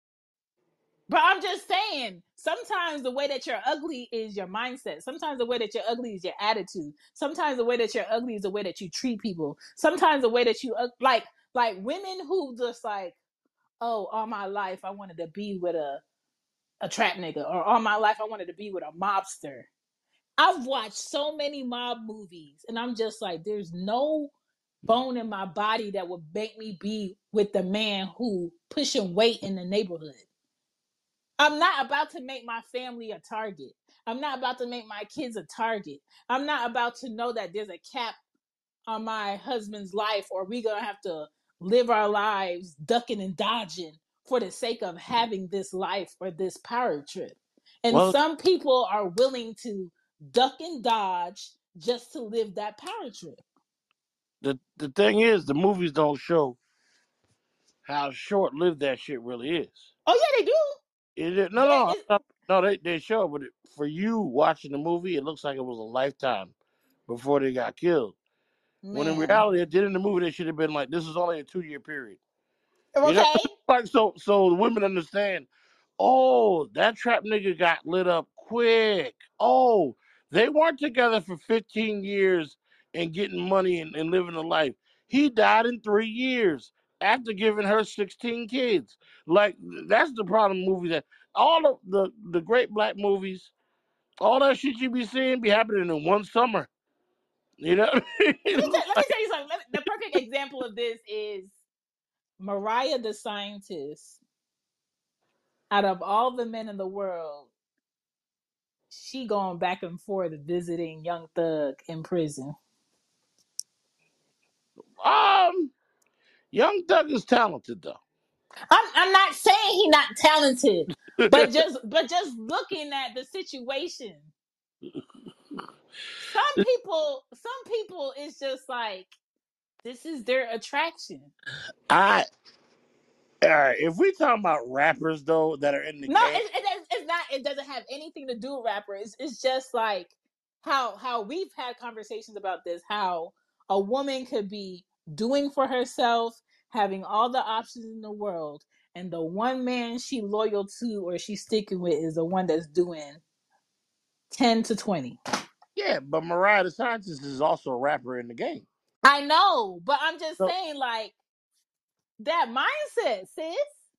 But I'm just saying, sometimes the way that you're ugly is your mindset. Sometimes the way that you're ugly is your attitude. Sometimes the way that you're ugly is the way that you treat people. Sometimes the way that you like women who just like, oh, all my life I wanted to be with a trap nigga, or all my life I wanted to be with a mobster. I've watched so many mob movies, and I'm just like, there's no bone in my body that would make me be with the man who pushing weight in the neighborhood. I'm not about to make my family a target. I'm not about to make my kids a target. I'm not about to know that there's a cap on my husband's life, or we gonna have to live our lives ducking and dodging for the sake of having this life or this power trip. And Well, some people are willing to duck and dodge just to live that power trip. the thing is, the movies don't show how short lived that shit really is. Oh yeah, they do. No, Yeah, no, no. They show, but for you watching the movie, it looks like it was a lifetime before they got killed. When in man. reality, it did in the movie, they should have been like, this is only a 2 year period. You know, Okay. like so the women understand. Oh, that trap nigga got lit up quick. Oh, they weren't together for 15 years and getting money and living a life. He died in 3 years after giving her 16 kids. Like that's the problem. Movies that all of the great black movies, all that shit you be seeing be happening in one summer. You know, Let me tell you something. The perfect example of this is Mariah the Scientist. Out of all the men in the world, she going back and forth visiting Young Thug in prison. um, Young Thug is talented though. I'm not saying he not talented, but just looking at the situation, some people it's just like this is their attraction. I All right, if we talking about rappers though that are in the No, game, it's not. It doesn't have anything to do with rappers. It's just like how we've had conversations about this. How a woman could be doing for herself, having all the options in the world, and the one man she loyal to or she's sticking with is the one that's doing 10 to 20. yeah, but Mariah the Scientist is also a rapper in the game. I know, but I'm just So saying, like that mindset, sis.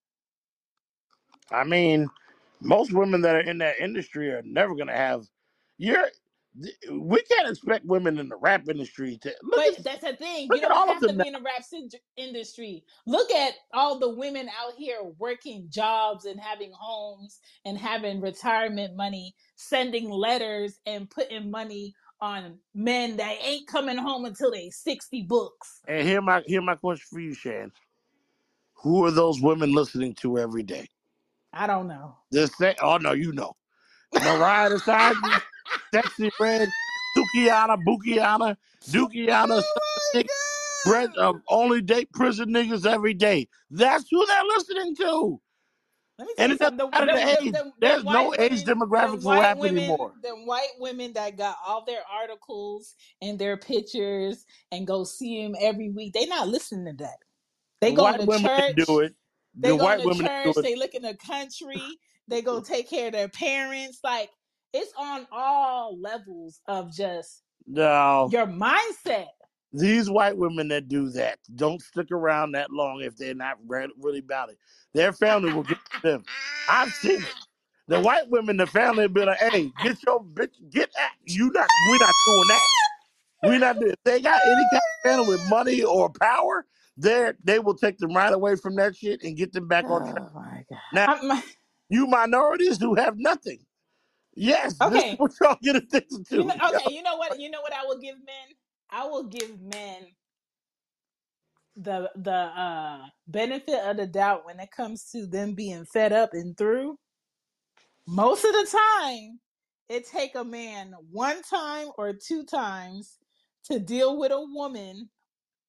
I mean, most women that are in that industry are never gonna have. You're, we can't expect women in the rap industry to But that's the thing. You look at don't all of have to them now. be in the rap industry. Look at all the women out here working jobs and having homes and having retirement money, sending letters and putting money on men that ain't coming home until they 60 books. And here my question for you, Shan. Who are those women listening to every day? I don't know. The same. Oh no, you know. Mariah the Scientist, Sexy Red, Sukiana, Bukiana, Dukiana, Oh Bread my god! of only date prison niggas every day. That's who they're listening to. Let me tell And you it doesn't something. matter the age. Them There's no white age women, demographic for rap anymore. them white women that got all their articles and their pictures and go see him every week. They not listening to that. They The going white to women that do church. it, They the going white to women that do church. it, They look in the country. They go take care of their parents. Like it's on all levels of just no. your mindset. These white women that do that don't stick around that long if they're not really about it. Their family will get to them. I've seen it. The white women, the family will be like, "Hey, get your bitch, get at you not. We're not doing that. We not do. If they got any kind of family with money or power, they will take them right away from that shit and get them back on track. Oh my god. Now, you minorities who have nothing, yes, this is Okay. what y'all get addicted to. Okay, you know what? You know what I will give men? I will give men the benefit of the doubt when it comes to them being fed up and through. Most of the time, it take a man one time or two times to deal with a woman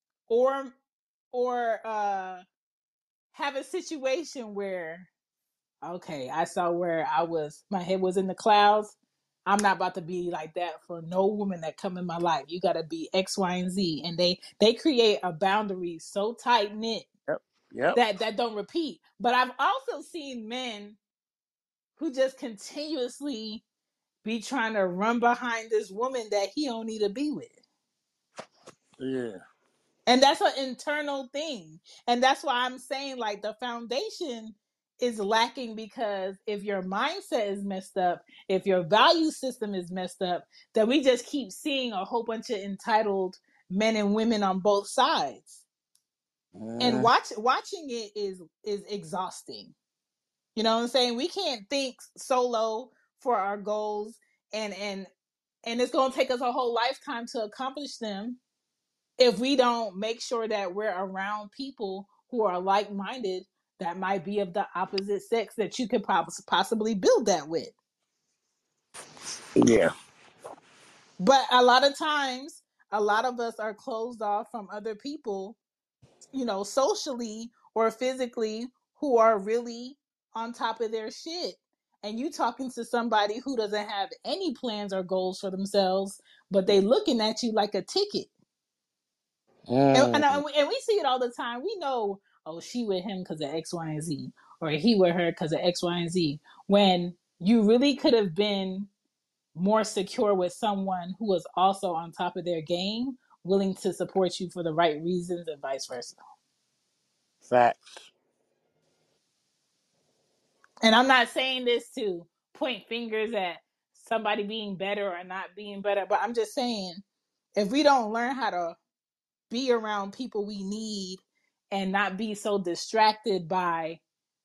or have a situation where okay, I saw where my head was in the clouds. I'm not about to be like that for no woman that come in my life. You got to be X, Y, and Z, and they create a boundary so tight knit Yep. Yep. that don't repeat. But I've also seen men who just continuously be trying to run behind this woman that he don't need to be with. Yeah. And that's an internal thing. And that's why I'm saying like the foundation is lacking, because if your mindset is messed up, if your value system is messed up, then we just keep seeing a whole bunch of entitled men and women on both sides. And watching it is exhausting. You know what I'm saying? We can't think solo for our goals, and it's going to take us a whole lifetime to accomplish them if we don't make sure that we're around people who are like-minded, that might be of the opposite sex, that you could possibly build that with. Yeah. But a lot of times, a lot of us are closed off from other people, socially or physically, who are really on top of their shit. And you talking to somebody who doesn't have any plans or goals for themselves, but they looking at you like a ticket. And we see it all the time. We know, oh, she with him because of X, Y, and Z, or he with her because of X, Y, and Z. When you really could have been more secure with someone who was also on top of their game, willing to support you for the right reasons, and vice versa. Facts. And I'm not saying this to point fingers at somebody being better or not being better, but I'm just saying, if we don't learn how to be around people we need and not be so distracted by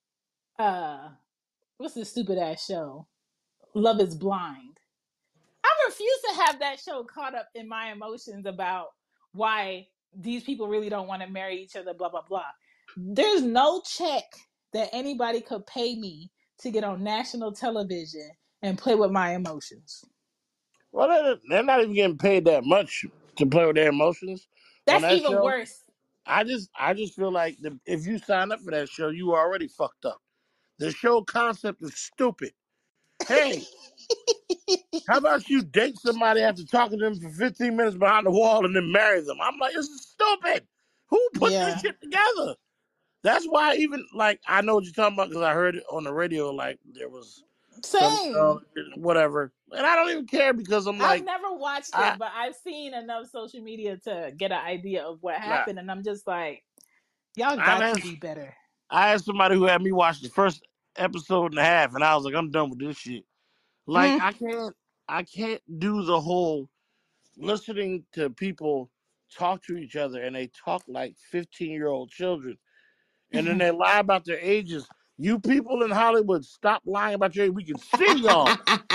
what's this stupid ass show, Love Is Blind. I refuse to have that show caught up in my emotions about why these people really don't want to marry each other, blah blah blah. There's no check that anybody could pay me to get on national television and play with my emotions. Well, they're not even getting paid that much to play with their emotions on That's that even show. worse. I just feel like if you sign up for that show, you already fucked up. The show concept is stupid. Hey, how about you date somebody after talking to them for 15 minutes behind the wall and then marry them? I'm like, this is stupid. Who put this Yeah. shit together? That's why even, like, I know what you're talking about because I heard it on the radio, like, there was some Same. whatever. And I don't even care because I'm I've like, never watched it, but I've seen enough social media to get an idea of what nah. happened. And I'm just like, y'all I got to do better. asked somebody who had me watch the first episode and a half, and I was like, I'm done with this shit. Like, I can't do the whole listening to people talk to each other and they talk like 15-year-old children. And then they lie about their ages. You people in Hollywood, stop lying about your age. We can see y'all.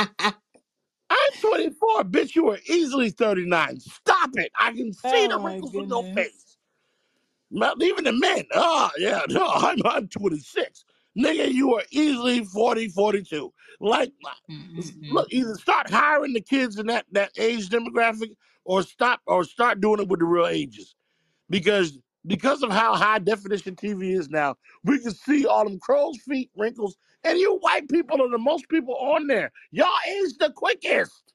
I'm 24, bitch. You are easily 39. Stop it. I can see the Oh my wrinkles on your goodness. face. Even the men. Oh, yeah. No, I'm 26. Nigga, you are easily 40, 42. Like, look, either start hiring the kids in that age demographic or start doing it with the real ages. Because of how high definition TV is now, we can see all them crow's feet wrinkles. And you white people are the most people on there. Y'all age the quickest.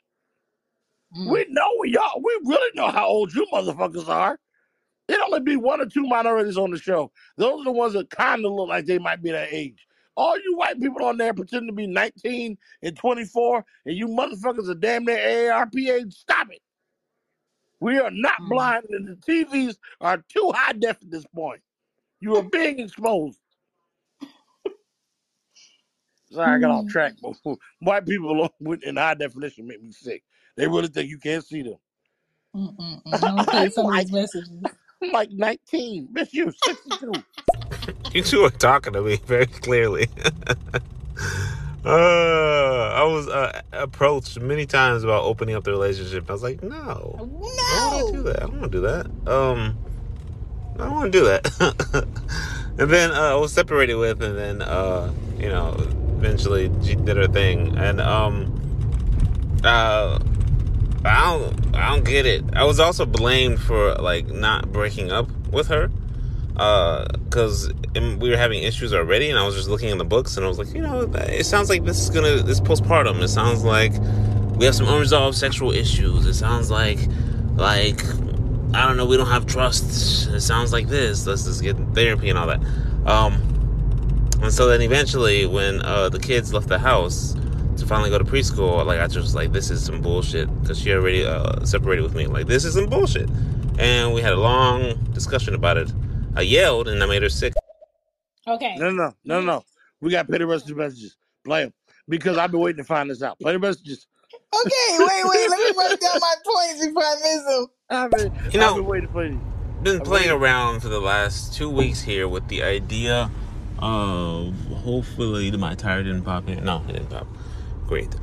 We really know how old you motherfuckers are. It'd only be one or two minorities on the show. Those are the ones that kind of look like they might be that age. All you white people on there pretend to be 19 and 24, and you motherfuckers are damn near AARP age. Stop it. We are not blind, and the TVs are too high def at this point. You are being exposed. Sorry, I got off track. But white people in high definition make me sick. They really think you can't see them. I'm gonna play some of these messages. I'm like 19. Bitch, you 62. You two are talking to me very clearly. I was approached many times about opening up the relationship. I was like, no. I don't want to do that. I don't want to do that. I don't want to do that. And then I was separated with, and then eventually she did her thing, and I don't get it. I was also blamed for like not breaking up with her. because we were having issues already, and I was just looking in the books, and I was like, it sounds like this postpartum. It sounds like we have some unresolved sexual issues. It sounds like I don't know, we don't have trust. It sounds like this. Let's just get therapy and all that. And so then eventually, when the kids left the house to finally go to preschool, like I just was like, this is some bullshit, because she already separated with me. Like, this is some bullshit, and we had a long discussion about it. I yelled and I made her sick. Okay. No. We got petty rest of the messages. Play them, because I've been waiting to find this out. Play the messages. Okay, wait. Let me write down my points before I miss them. I've been waiting to play these. Been playing around for the last 2 weeks here with the idea of, hopefully my tire didn't pop in. No, it didn't pop. Great.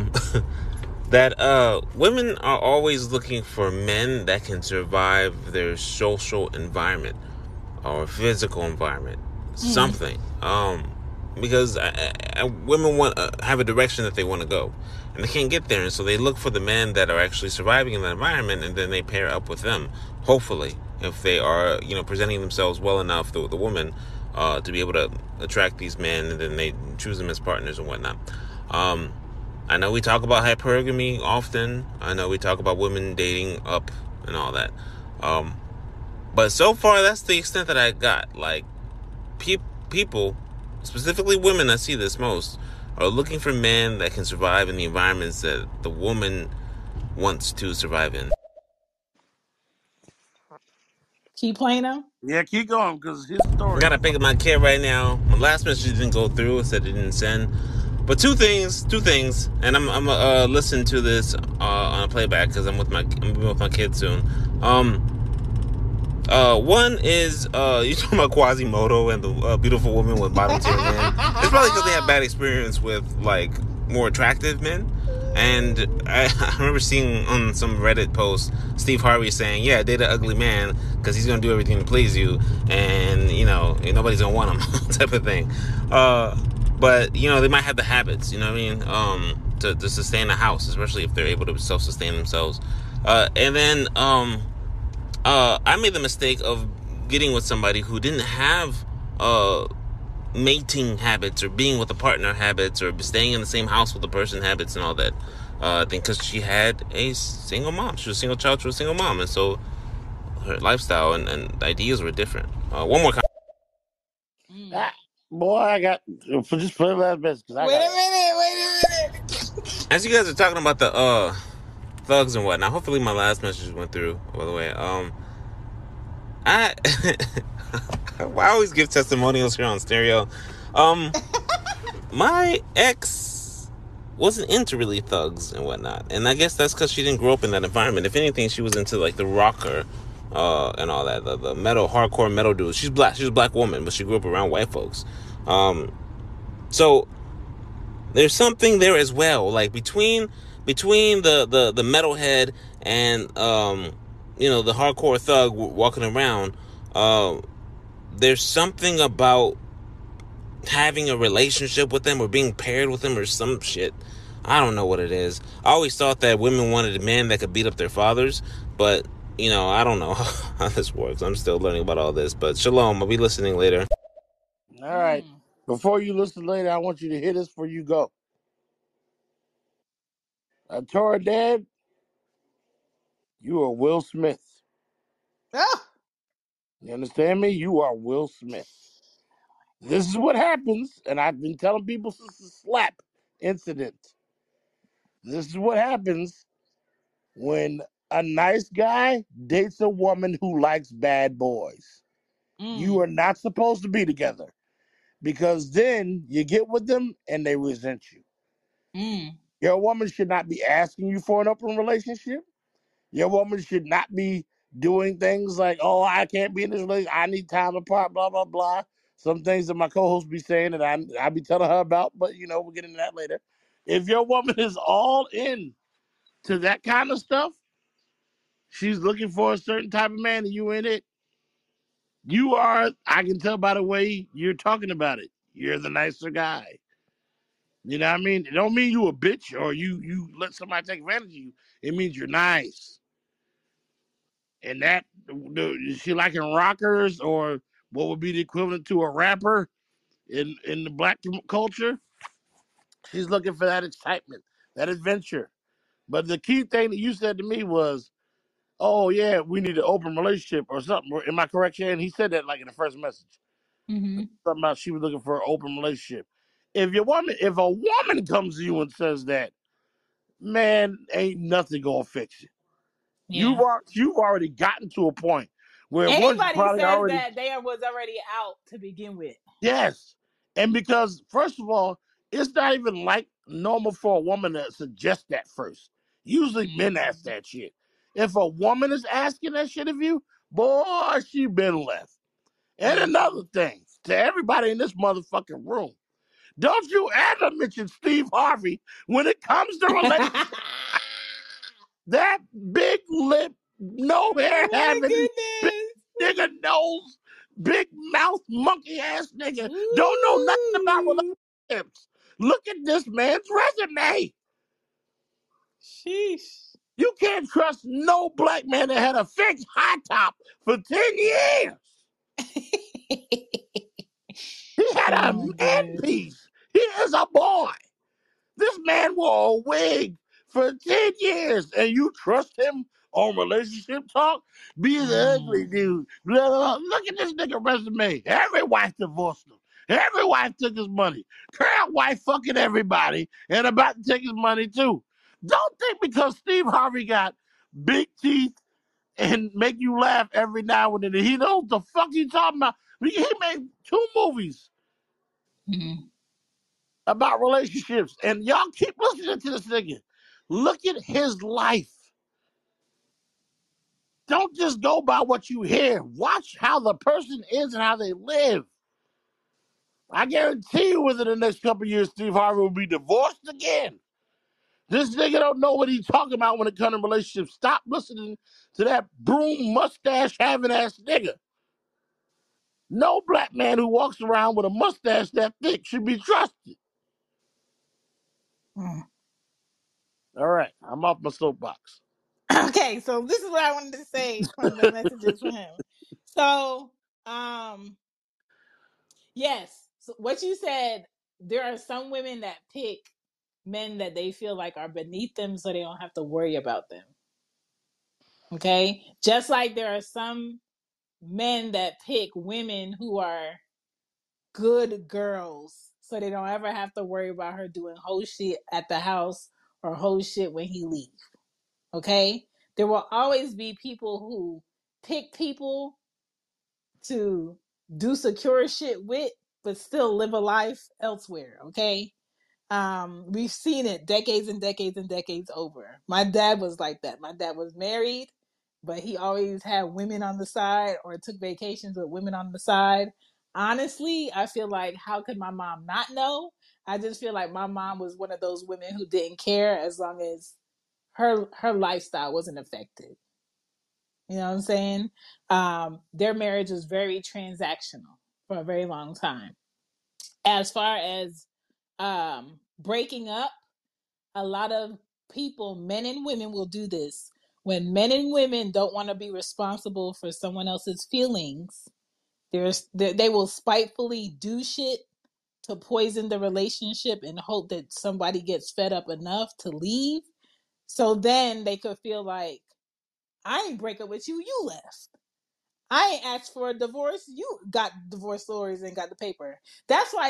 That women are always looking for men that can survive their social environment or physical environment, something. Because women want have a direction that they want to go, and they can't get there, and so they look for the men that are actually surviving in that environment, and then they pair up with them. Hopefully, if they are, presenting themselves well enough, the woman, to be able to attract these men, and then they choose them as partners and whatnot. I know we talk about hypergamy often. I know we talk about women dating up and all that. But so far, that's the extent that I got. Like, people, specifically women, I see this most, are looking for men that can survive in the environments that the woman wants to survive in. Keep playing them? Yeah, keep going, because here's the I story. gotta pick up my kid right now. My last message didn't go through. It said it didn't send. But two things, and I'm gonna listen to this on a playback, because I'm with my kid soon. One is you talking about Quasimodo and the beautiful woman with bottom tier men. It's probably because they have bad experience with like more attractive men. And I remember seeing on some Reddit post Steve Harvey saying, "Yeah, date an ugly man because he's gonna do everything to please you, and nobody's gonna want him," type of thing. But they might have the habits, you know what I mean, to sustain a house, especially if they're able to self-sustain themselves. And then I made the mistake of getting with somebody who didn't have mating habits or being with a partner habits or staying in the same house with a person habits and all that. I think because she had a single mom. She was a single child to a single mom. And so her lifestyle and ideas were different. One more comment. Boy, I got... Just play the last message. Wait a minute. As you guys are talking about the thugs and whatnot, hopefully my last message went through, by the way. I always give testimonials here on Stereo. My ex wasn't into really thugs and whatnot, and I guess that's because she didn't grow up in that environment. If anything, she was into like the rocker and all that, the metal, hardcore metal dudes. She's black. She's a black woman, but she grew up around white folks. So there's something there as well, like between the metalhead and the hardcore thug walking around. There's something about having a relationship with them or being paired with them or some shit. I don't know what it is. I always thought that women wanted a man that could beat up their fathers, but I don't know how this works. I'm still learning about all this, but shalom. I'll be listening later. All right. Before you listen later, I want you to hit us before you go. Torah Dad, you are Will Smith. Oh. You understand me? You are Will Smith. This is what happens, and I've been telling people since the slap incident. This is what happens when a nice guy dates a woman who likes bad boys. You are not supposed to be together, because then you get with them and they resent you. Your woman should not be asking you for an open relationship. Your woman should not be doing things like, "Oh, I can't be in this relationship. I need time apart," blah, blah, blah. Some things that my co-host be saying that I be telling her about, but, we'll get into that later. If your woman is all in to that kind of stuff, she's looking for a certain type of man and you in it. You are, I can tell by the way you're talking about it, you're the nicer guy. You know what I mean? It don't mean you a bitch or you let somebody take advantage of you. It means you're nice. And that, is she liking rockers or what would be the equivalent to a rapper in the black culture. She's looking for that excitement, that adventure. But the key thing that you said to me was, "Oh yeah, we need an open relationship or something." Am I correct, Shan? He said that like in the first message. Mm-hmm. Something about she was looking for an open relationship. If a woman comes to you and says that, man, ain't nothing gonna fix it. Yeah. You've already gotten to a point where one, you Anybody probably says already. that they was already out to begin with. Yes. And because, first of all, it's not even like normal for a woman to suggest that first. Usually men ask Mm-hmm. that shit. If a woman is asking that shit of you, boy, she been left. And Mm-hmm. another thing, to everybody in this motherfucking room, don't you ever mention Steve Harvey when it comes to relationships. That big lip, no hair Oh my having, big nigga nose, big mouth, monkey ass nigga, goodness. don't know nothing about Ooh. relationships. Look at this man's resume. Sheesh. You can't trust no black man that had a fixed high top for 10 years. He had Oh a my man goodness. piece. He is a boy. This man wore a wig for 10 years, and you trust him on relationship talk? Be the ugly Mm. dude. Blah, blah, blah. Look at this nigga resume. Every wife divorced him. Every wife took his money. Current wife fucking everybody and about to take his money too. Don't think because Steve Harvey got big teeth and make you laugh every now and then. He knows the fuck he talking about. He made 2 movies Mm. about relationships, and y'all keep listening to this nigga. Look at his life. Don't just go by what you hear. Watch how the person is and how they live. I guarantee you within the next couple of years, Steve Harvey will be divorced again. This nigga don't know what he's talking about when it comes to relationships. Stop listening to that broom mustache having ass nigga. No black man who walks around with a mustache that thick should be trusted. Mm. All right, I'm off my soapbox. Okay, so this is what I wanted to say from the messages from him. So, yes, so what you said, there are some women that pick men that they feel like are beneath them so they don't have to worry about them. Okay? Just like there are some men that pick women who are good girls so they don't ever have to worry about her doing whole shit at the house or whole shit when he leaves. Okay? There will always be people who pick people to do secure shit with, but still live a life elsewhere. Okay? We've seen it decades and decades and decades over. My dad was like that. My dad was married, but he always had women on the side or took vacations with women on the side. Honestly, I feel like how could my mom not know? I just feel like my mom was one of those women who didn't care as long as her lifestyle wasn't affected. You know what I'm saying? Their marriage was very transactional for a very long time. As far as breaking up, a lot of people, men and women, will do this. When men and women don't want to be responsible for someone else's feelings, they will spitefully do shit to poison the relationship and hope that somebody gets fed up enough to leave. So then they could feel like, I ain't break up with you, you left. I ain't asked for a divorce, you got divorce lawyers and got the paper. That's why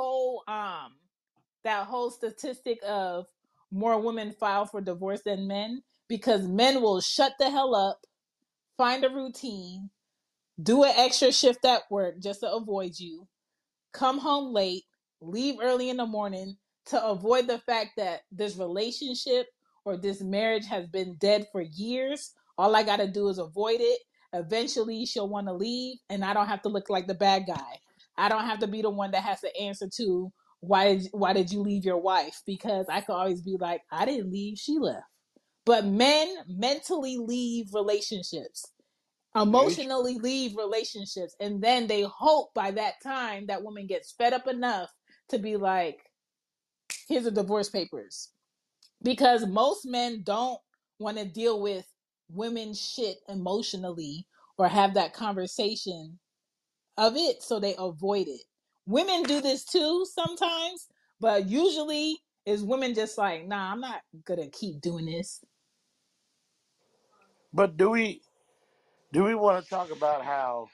that whole statistic of more women file for divorce than men, because men will shut the hell up, find a routine, do an extra shift at work just to avoid you, come home late, leave early in the morning to avoid the fact that this relationship or this marriage has been dead for years. All I got to do is avoid it. Eventually, she'll want to leave, and I don't have to look like the bad guy. I don't have to be the one that has to answer to why did you leave your wife? Because I could always be like, I didn't leave, she left. But men mentally leave relationships, Very emotionally leave relationships, and then they hope by that time that woman gets fed up enough to be like, here's the divorce papers. Because most men don't want to deal with women's shit emotionally or have that conversation of it, so they avoid it. Women do this too sometimes, but usually is women just like, nah, I'm not gonna keep doing this. But do we want to talk about how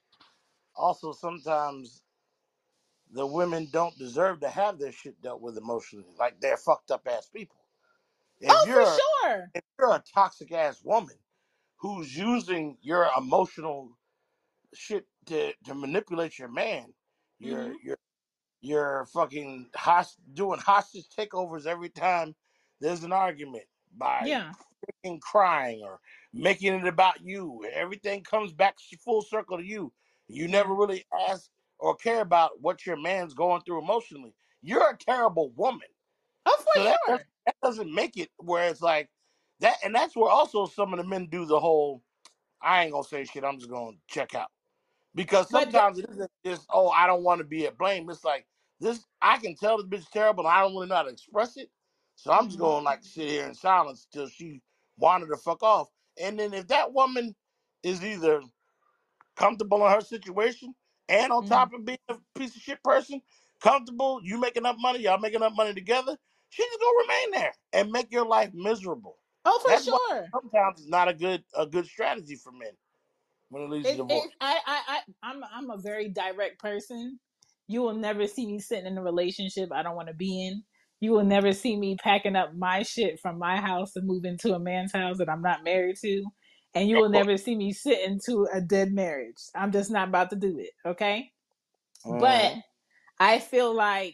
also sometimes the women don't deserve to have their shit dealt with emotionally, like they're fucked up ass people. If Oh, you're for sure. if you're a toxic ass woman who's using your emotional shit to manipulate your man, you're Hmm. you're you're fucking doing hostage takeovers every time there's an argument by Yeah. freaking crying or making it about you. Everything comes back full circle to you. You Yeah. never really ask or care about what your man's going through emotionally. You're a terrible woman. Oh, So that for doesn't, sure. that doesn't make it where it's like that, and that's where also some of the men do the whole I ain't gonna say shit. I'm just gonna check out because But sometimes it isn't just I don't want to be at blame. It's like this I can tell this bitch terrible and I don't really know how to express it, so I'm just mhm, gonna like sit here in silence till she wanted to fuck off. And then if that woman is either comfortable in her situation and on mhm. top of being a piece of shit person, comfortable, you make enough money, y'all make enough money together, she just gonna remain there and make your life miserable. Oh, That's why for sure. sometimes it's not a good strategy for men when it leads to divorce. I'm a very direct person. You will never see me sitting in a relationship I don't want to be in. You will never see me packing up my shit from my house and moving to a man's house that I'm not married to. And you will never see me sit into a dead marriage. I'm just not about to do it. Okay. But Mm-hmm. I feel like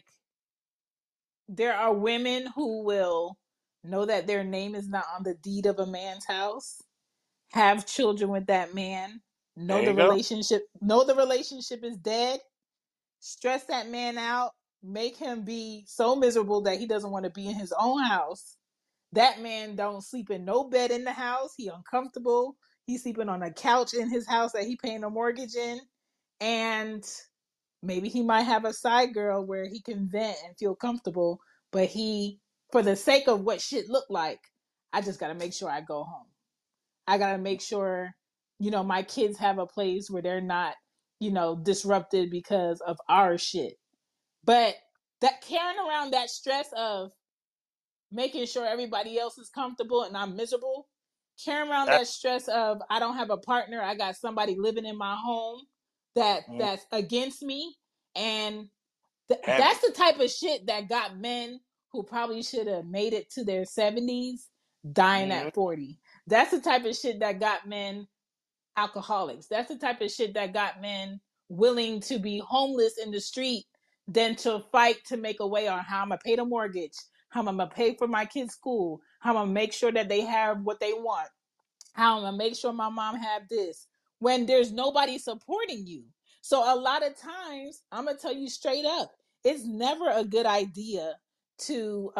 there are women who will know that their name is not on the deed of a man's house, have children with that man, There you go. know the relationship is dead, stress that man out, make him be so miserable that he doesn't want to be in his own house. That man don't sleep in no bed in the house. He uncomfortable. He's sleeping on a couch in his house that he paying a mortgage in. And maybe he might have a side girl where he can vent and feel comfortable, but for the sake of what shit look like, I just gotta make sure I go home. I gotta make sure, my kids have a place where they're not, disrupted because of our shit. But that carrying around that stress of making sure everybody else is comfortable and I'm miserable, carrying around That, that stress of I don't have a partner, I got somebody living in my home that's against me, and that's heavy. the type of shit that got men who probably should have made it to their 70s dying Mm-hmm. at 40. That's the type of shit that got men alcoholics. That's the type of shit that got men willing to be homeless in the street than to fight to make a way on how I'm gonna pay the mortgage, how I'm gonna pay for my kids' school, how I'm gonna make sure that they have what they want, how I'm gonna make sure my mom have this when there's nobody supporting you. So a lot of times, I'm gonna tell you straight up, it's never a good idea to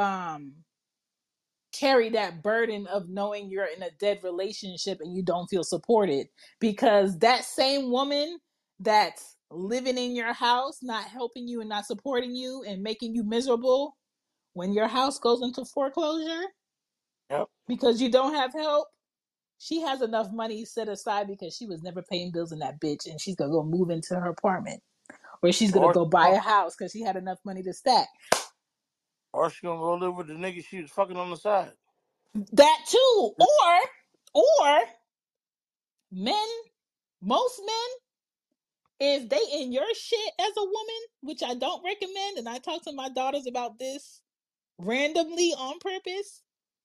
carry that burden of knowing you're in a dead relationship and you don't feel supported, because that same woman that's living in your house not helping you and not supporting you and making you miserable, when your house goes into foreclosure Yep. because you don't have help, she has enough money set aside because she was never paying bills in that bitch, and she's gonna go move into her apartment, or she's gonna Or go buy a house because she had enough money to stack. or she gonna go live with the nigga she was fucking on the side. That too. Or men, most men, if they in your shit as a woman, which I don't recommend, and I talk to my daughters about this randomly on purpose,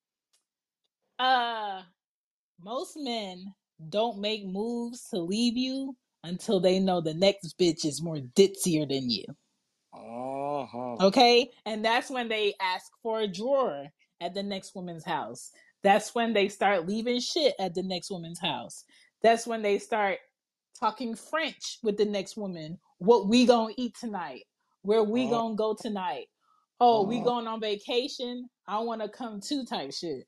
uh most men don't make moves to leave you until they know the next bitch is more ditzier than you. Uh-huh. Okay? And that's when they ask for a drawer at the next woman's house. That's when they start leaving shit at the next woman's house. That's when they start talking French with the next woman. What we gonna eat tonight? Where we Uh-huh. gonna go tonight? Oh, we Uh-huh. going on vacation? I wanna come too type shit.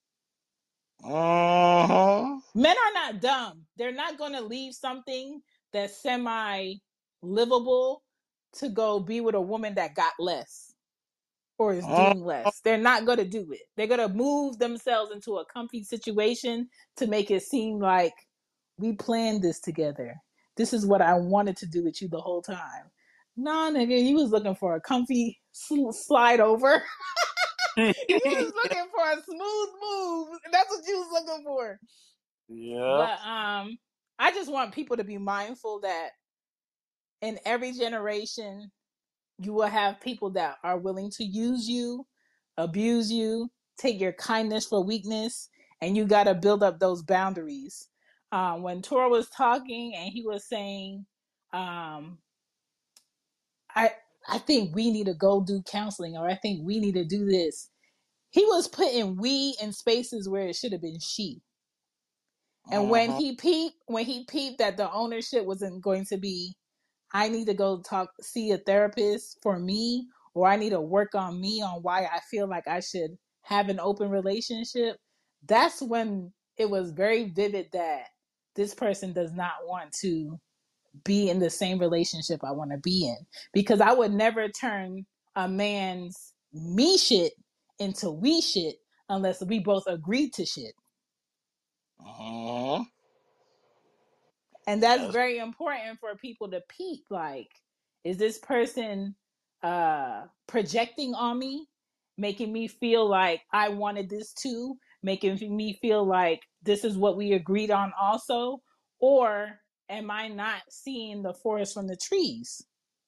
Uh-huh. Men are not dumb. They're not gonna leave something that's semi livable to go be with a woman that got less or is doing less. They're not going to do it. They're going to move themselves into a comfy situation to make it seem like we planned this together. this is what I wanted to do with you the whole time. Nah, nigga, you was looking for a comfy slide over. You was looking for a smooth move. That's what you was looking for. Yeah. But I just want people to be mindful that in every generation you will have people that are willing to use you, abuse you, take your kindness for weakness, and you got to build up those boundaries. When Tora was talking and he was saying, um, I I think we need to go do counseling, or I think we need to do this. He was putting we in spaces where it should have been she. And Uh-huh. when he peeped that the ownership wasn't going to be, I need to go see a therapist for me, or I need to work on me on why I feel like I should have an open relationship. That's when it was very vivid that this person does not want to be in the same relationship I want to be in. Because I would never turn a man's me shit into we shit unless we both agreed to shit. Uh-huh. And that's Yes. very important for people to peep. Like, is this person projecting on me, making me feel like I wanted this too, making me feel like this is what we agreed on also? Or am I not seeing the forest from the trees?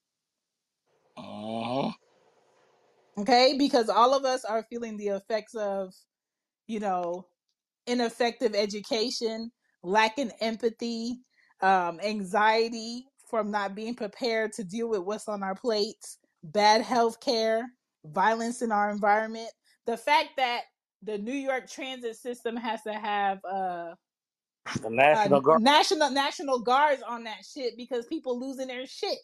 Uh-huh. Okay, because all of us are feeling the effects of, you know, ineffective education, lacking empathy, anxiety from not being prepared to deal with what's on our plates, bad health care, violence in our environment. The fact that the New York transit system has to have The National Guard. national guards on that shit because people losing their shit.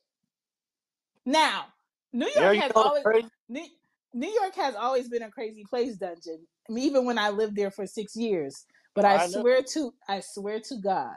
Now, New Yeah, York you has know the always crazy. New, New York has always been a crazy place, Dungeon. I mean, even when I lived there for 6 years. But I know. I swear to God,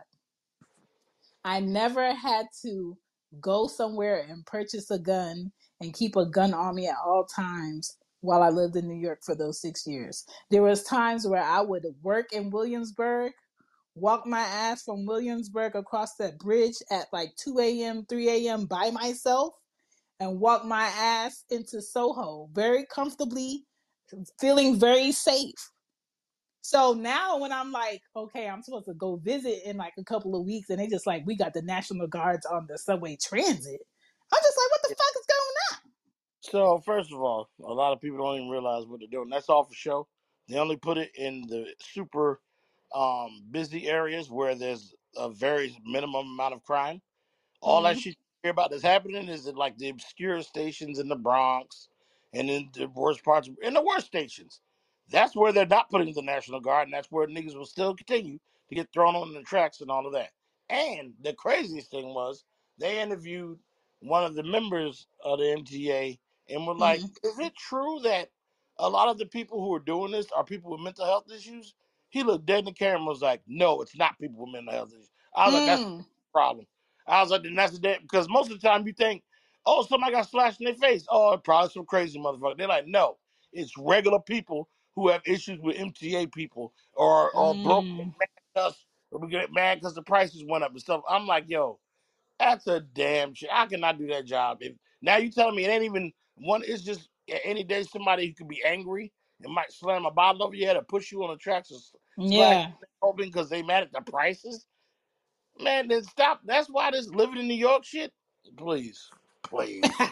I never had to go somewhere and purchase a gun and keep a gun on me at all times while I lived in New York for those 6 years. There was times where I would work in Williamsburg, walk my ass from Williamsburg across that bridge at like 2 a.m., 3 a.m. by myself and walk my ass into Soho very comfortably, feeling very safe. So now when I'm like, okay, I'm supposed to go visit in like a couple of weeks, and they just like, we got the National Guards on the subway transit. I'm just like, what the fuck is going So first of all, a lot of people don't even realize what they're doing. That's all for show. They only put it in the super busy areas where there's a very minimum amount of crime. All that on? shit you hear about that's happening is in like the obscure stations in the Bronx and in the worst parts, in the worst stations. That's where they're not putting the National Guard, and that's where niggas will still continue to get thrown on the tracks and all of that. And the craziest thing was they interviewed one of the members of the MTA and were like, Mm-hmm. "Is it true that a lot of the people who are doing this are people with mental health issues?" He looked dead in the camera and was like, "No, it's not people with mental health issues." I was like, "That's Mm. a problem." I was like, then that's the day because most of the time you think, oh, somebody got slashed in their face. Oh, probably some crazy motherfucker. They're like, no, it's regular people who have issues with MTA people or broke Mm. mad at us or we get mad because the prices went up and stuff. I'm like, yo, that's a damn shit. I cannot do that job. If now you telling me it ain't even one, it's just any day somebody who could be angry and might slam a bottle over your head or push you on the tracks or slash Yeah. open because they mad at the prices. Man, then stop. That's why this living in New York shit. Please, please.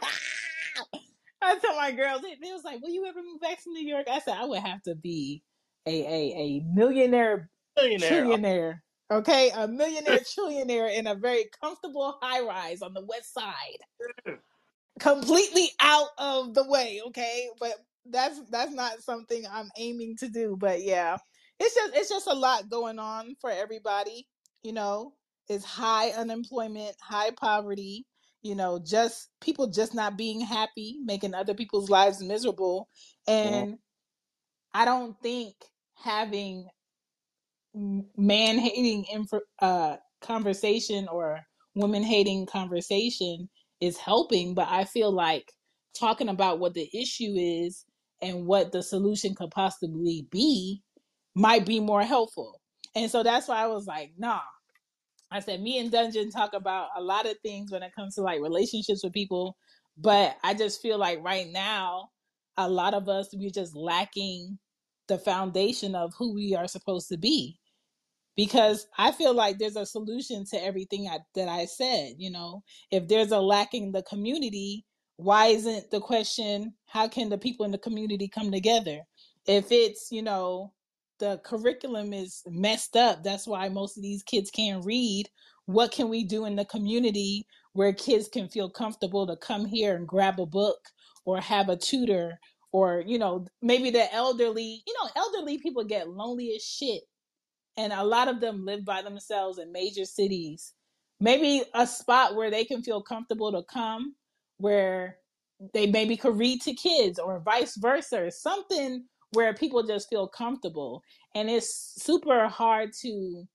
I tell my girls, they was like, will you ever move back to New York? I said, I would have to be a millionaire Millionaire. trillionaire. Okay, a millionaire trillionaire in a very comfortable high rise on the west side, completely out of the way. Okay, but that's not something I'm aiming to do. But yeah, it's just a lot going on for everybody. You know, it's high unemployment, high poverty. You know, just people just not being happy, making other people's lives miserable, Mhm. and I don't think having man hating conversation or woman hating conversation is helping, but I feel like talking about what the issue is and what the solution could possibly be might be more helpful. And so that's why I was like, nah, I said, me and Dungeon talk about a lot of things when it comes to like relationships with people, but I just feel like right now, a lot of us, we're just lacking the foundation of who we are supposed to be, because I feel like there's a solution to everything that I said. You know, if there's a lack in the community, why isn't the question, how can the people in the community come together? If it's, you know, the curriculum is messed up, that's why most of these kids can't read. What can we do in the community where kids can feel comfortable to come here and grab a book or have a tutor? Or, you know, maybe the elderly, you know, elderly people get lonely as shit, and a lot of them live by themselves in major cities. Maybe a spot where they can feel comfortable to come, where they maybe could read to kids or vice versa, or something where people just feel comfortable. And it's super hard to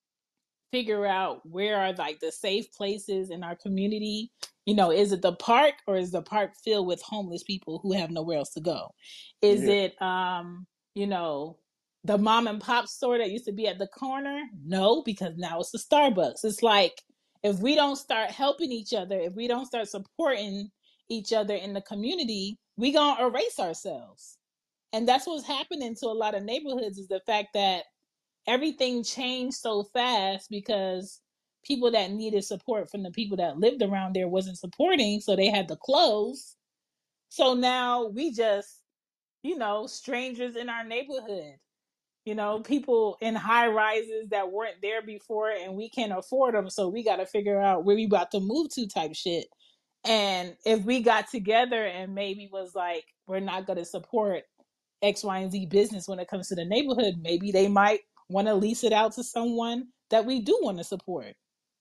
figure out where are like the safe places in our community. You know, is it the park, or is the park filled with homeless people who have nowhere else to go? Is Yeah. it you know, the mom and pop store that used to be at the corner? No, because now it's the Starbucks. It's like, if we don't start helping each other, if we don't start supporting each other in the community, we gonna erase ourselves. And that's what's happening to a lot of neighborhoods, is the fact that everything changed so fast because people that needed support from the people that lived around there wasn't supporting, so they had to close. So now we just, you know, strangers in our neighborhood, you know, people in high rises that weren't there before, and we can't afford them, so we got to figure out where we about to move to type shit. And if we got together and maybe was like, we're not going to support X, Y, and Z business when it comes to the neighborhood, maybe they might want to lease it out to someone that we do want to support.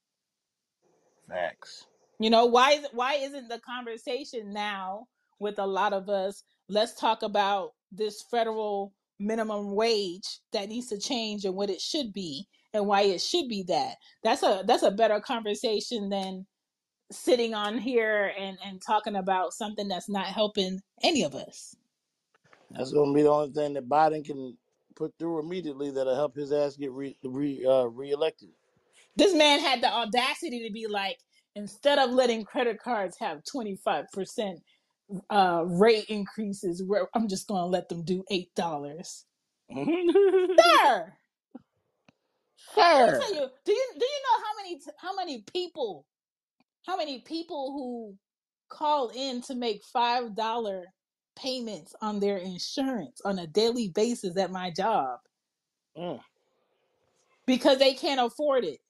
Facts. You know, why isn't the conversation now with a lot of us, let's talk about this federal minimum wage that needs to change and what it should be and why it should be that. That's a better conversation than sitting on here and talking about something that's not helping any of us. That's gonna be the only thing that Biden can put through immediately that'll help his ass get reelected. This man had the audacity to be like, instead of letting credit cards have 25% rate increases, where I'm just going to let them do $8. Sir, let me Sure. tell you, do you know how many people who call in to make $5 payments on their insurance on a daily basis at my job Mm. because they can't afford it?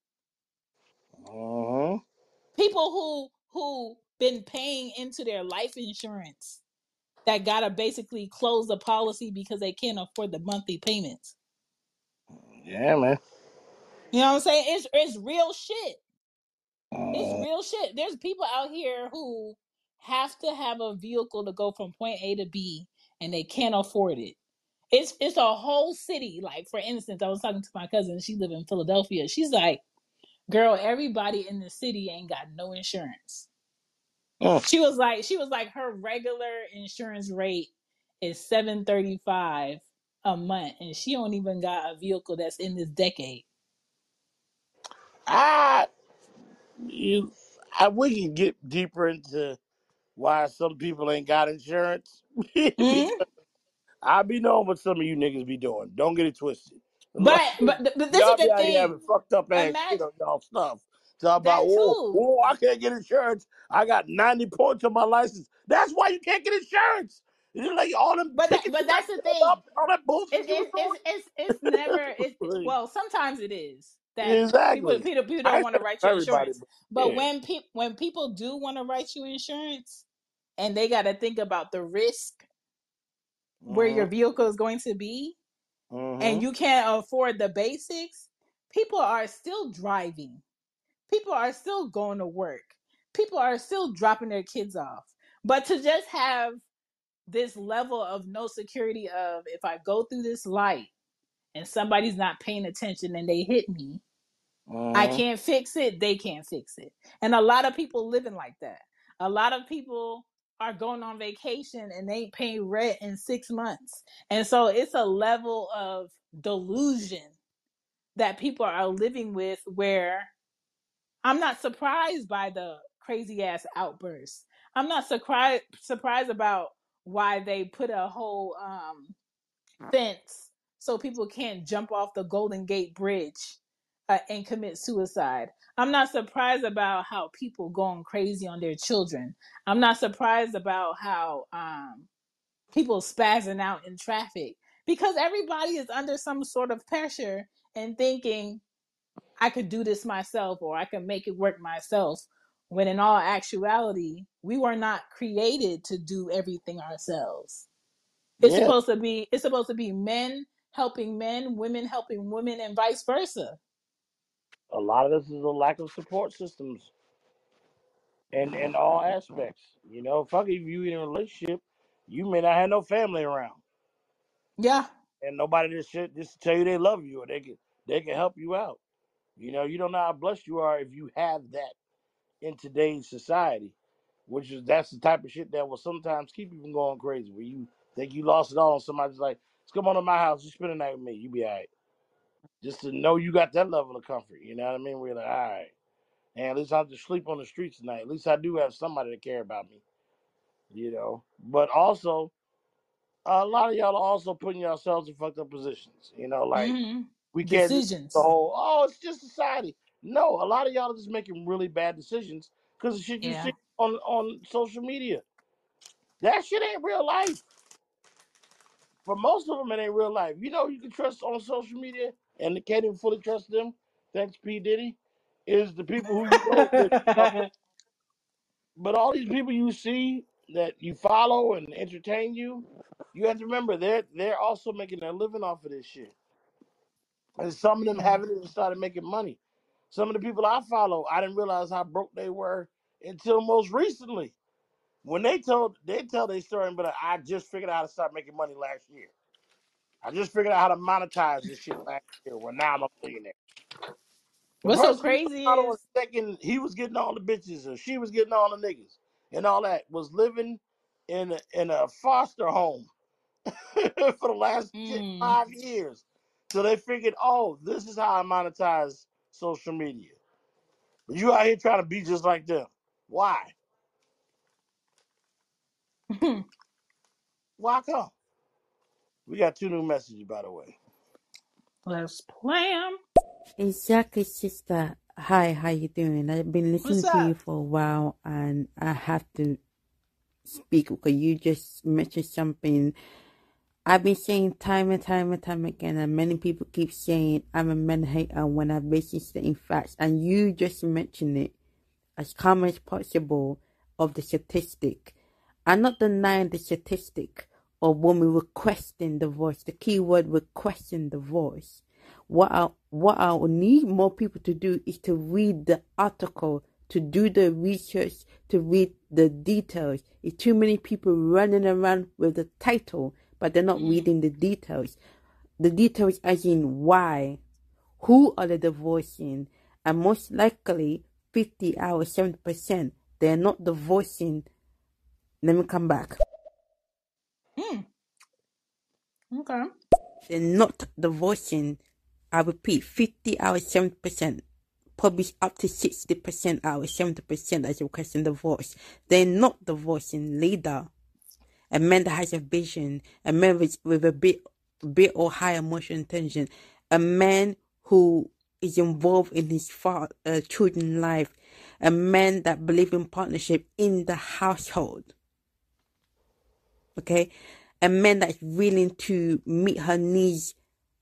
Uh-huh. People who been paying into their life insurance that gotta basically close the policy because they can't afford the monthly payments. Yeah, man. You know what I'm saying? It's real shit. It's Uh, real shit. There's people out here who have to have a vehicle to go from point A to B, and they can't afford it. It's a whole city. Like, for instance, I was talking to my cousin. She live in Philadelphia. She's like, "Girl, everybody in the city ain't got no insurance." mm. She was like her regular insurance rate is $735 a month, and she don't even got a vehicle that's in this decade. I you we can get deeper into why some people ain't got insurance. Mm? Because I be knowing what some of you niggas be doing. Don't get it twisted. But Like, but this is y'all be the out here thing. having fucked up ass shit Imagine on y'all stuff. Talk about, that too. I can't get insurance. I got 90 points on my license. That's why you can't get insurance. It's like all them tickets you But got that's the filled thing. up, all that bullshit It, you it, it's it's it's never was it's doing. well, sometimes it is that people Exactly. people, people I don't ain't want to saying write for you everybody, insurance. but But yeah. when people do want to write you insurance, and they got to think about the risk where your Mm-hmm. vehicle is going to be, and Mm-hmm. you can't afford the basics, people are still driving. People are still going to work. People are still dropping their kids off. But to just have this level of no security of, if I go through this light and somebody's not paying attention and they hit me, I Mm-hmm. can't fix it, they can't fix it. And a lot of people living like that. A lot of people are going on vacation and they ain't paying rent in 6 months. And so it's a level of delusion that people are living with, where I'm not surprised by the crazy ass outbursts. I'm not surprised about why they put a whole fence so people can't jump off the Golden Gate Bridge and commit suicide. I'm not surprised about how people going crazy on their children. I'm not surprised about how people spazzing out in traffic, because everybody is under some sort of pressure and thinking I could do this myself or I can make it work myself. When in all actuality, we were not created to do everything ourselves. Yeah, It's supposed to be men helping men, women helping women, and vice versa. a lot of this is a lack of support systems in all aspects. You know, fuck if you in a relationship, you may not have no family around Yeah. and nobody just to tell you they love you or they can help you out. You know, you don't know how blessed you are if you have that in today's society, which is that's the type of shit that will sometimes keep you from going crazy. Where you think you lost it all, and somebody's like, "Let's come on to my house, you spend the night with me, you be all right." Just to know you got that level of comfort, you know what I mean? We're like, all right, and at least I don't just sleep on the streets tonight. At least I do have somebody to care about me, you know. But also, a lot of y'all are also putting yourselves in fucked up positions, you know, like Mm-hmm. we can't just the Decisions. whole, oh, it's just society. No, a lot of y'all are just making really bad decisions because of shit you Yeah. see on social media. That shit ain't real life. For most of them, it ain't real life. You know, you can trust on social media and can't even fully trust them. Thanks, P Diddy, is the people who you know. But all these people you see that you follow and entertain you, you have to remember they're also making their living off of this shit. And some of them Yeah. haven't even started making money. Some of the people I follow, I didn't realize how broke they were until most recently. When they tell their story and be like, I just figured out how to start making money last year. I just figured out how to monetize this shit last year. Well, now I'm a millionaire. The What's so person you crazy thought was is, thinking he was getting all the bitches or she was getting all the niggas and all that was living in a foster home for the last mm, 5 years. So they figured, oh, this is how I monetize social media. But you out here trying to be just like them. Why? Why come? We got two new messages, by the way. let's play 'em. Exactly, sister. Hi, how you doing? I've been What's listening to you up? for a while, and I have to speak because you just mentioned something I've been saying time and time and time again, and many people keep saying I'm a man hater when I basically stating facts, and you just mentioned it as common as possible of the statistic. I'm not denying the statistic of women requesting divorce. The key word requesting divorce. What I need more people to do is to read the article, to do the research, to read the details. It's too many people running around with the title, but they're not Mm. reading the details. The details as in why, who are they divorcing, and most likely 50 out of 70%, they're not divorcing. Let me come back. Mm. Okay. They're not divorcing. I repeat, 50 out of 70%, probably up to 60% out of 70% that's requesting divorce. They're not divorcing leader. A man that has a vision, a man with a bit or high emotional intelligence, a man who is involved in his children's life, a man that believes in partnership in the household. Okay, a man that's willing to meet her needs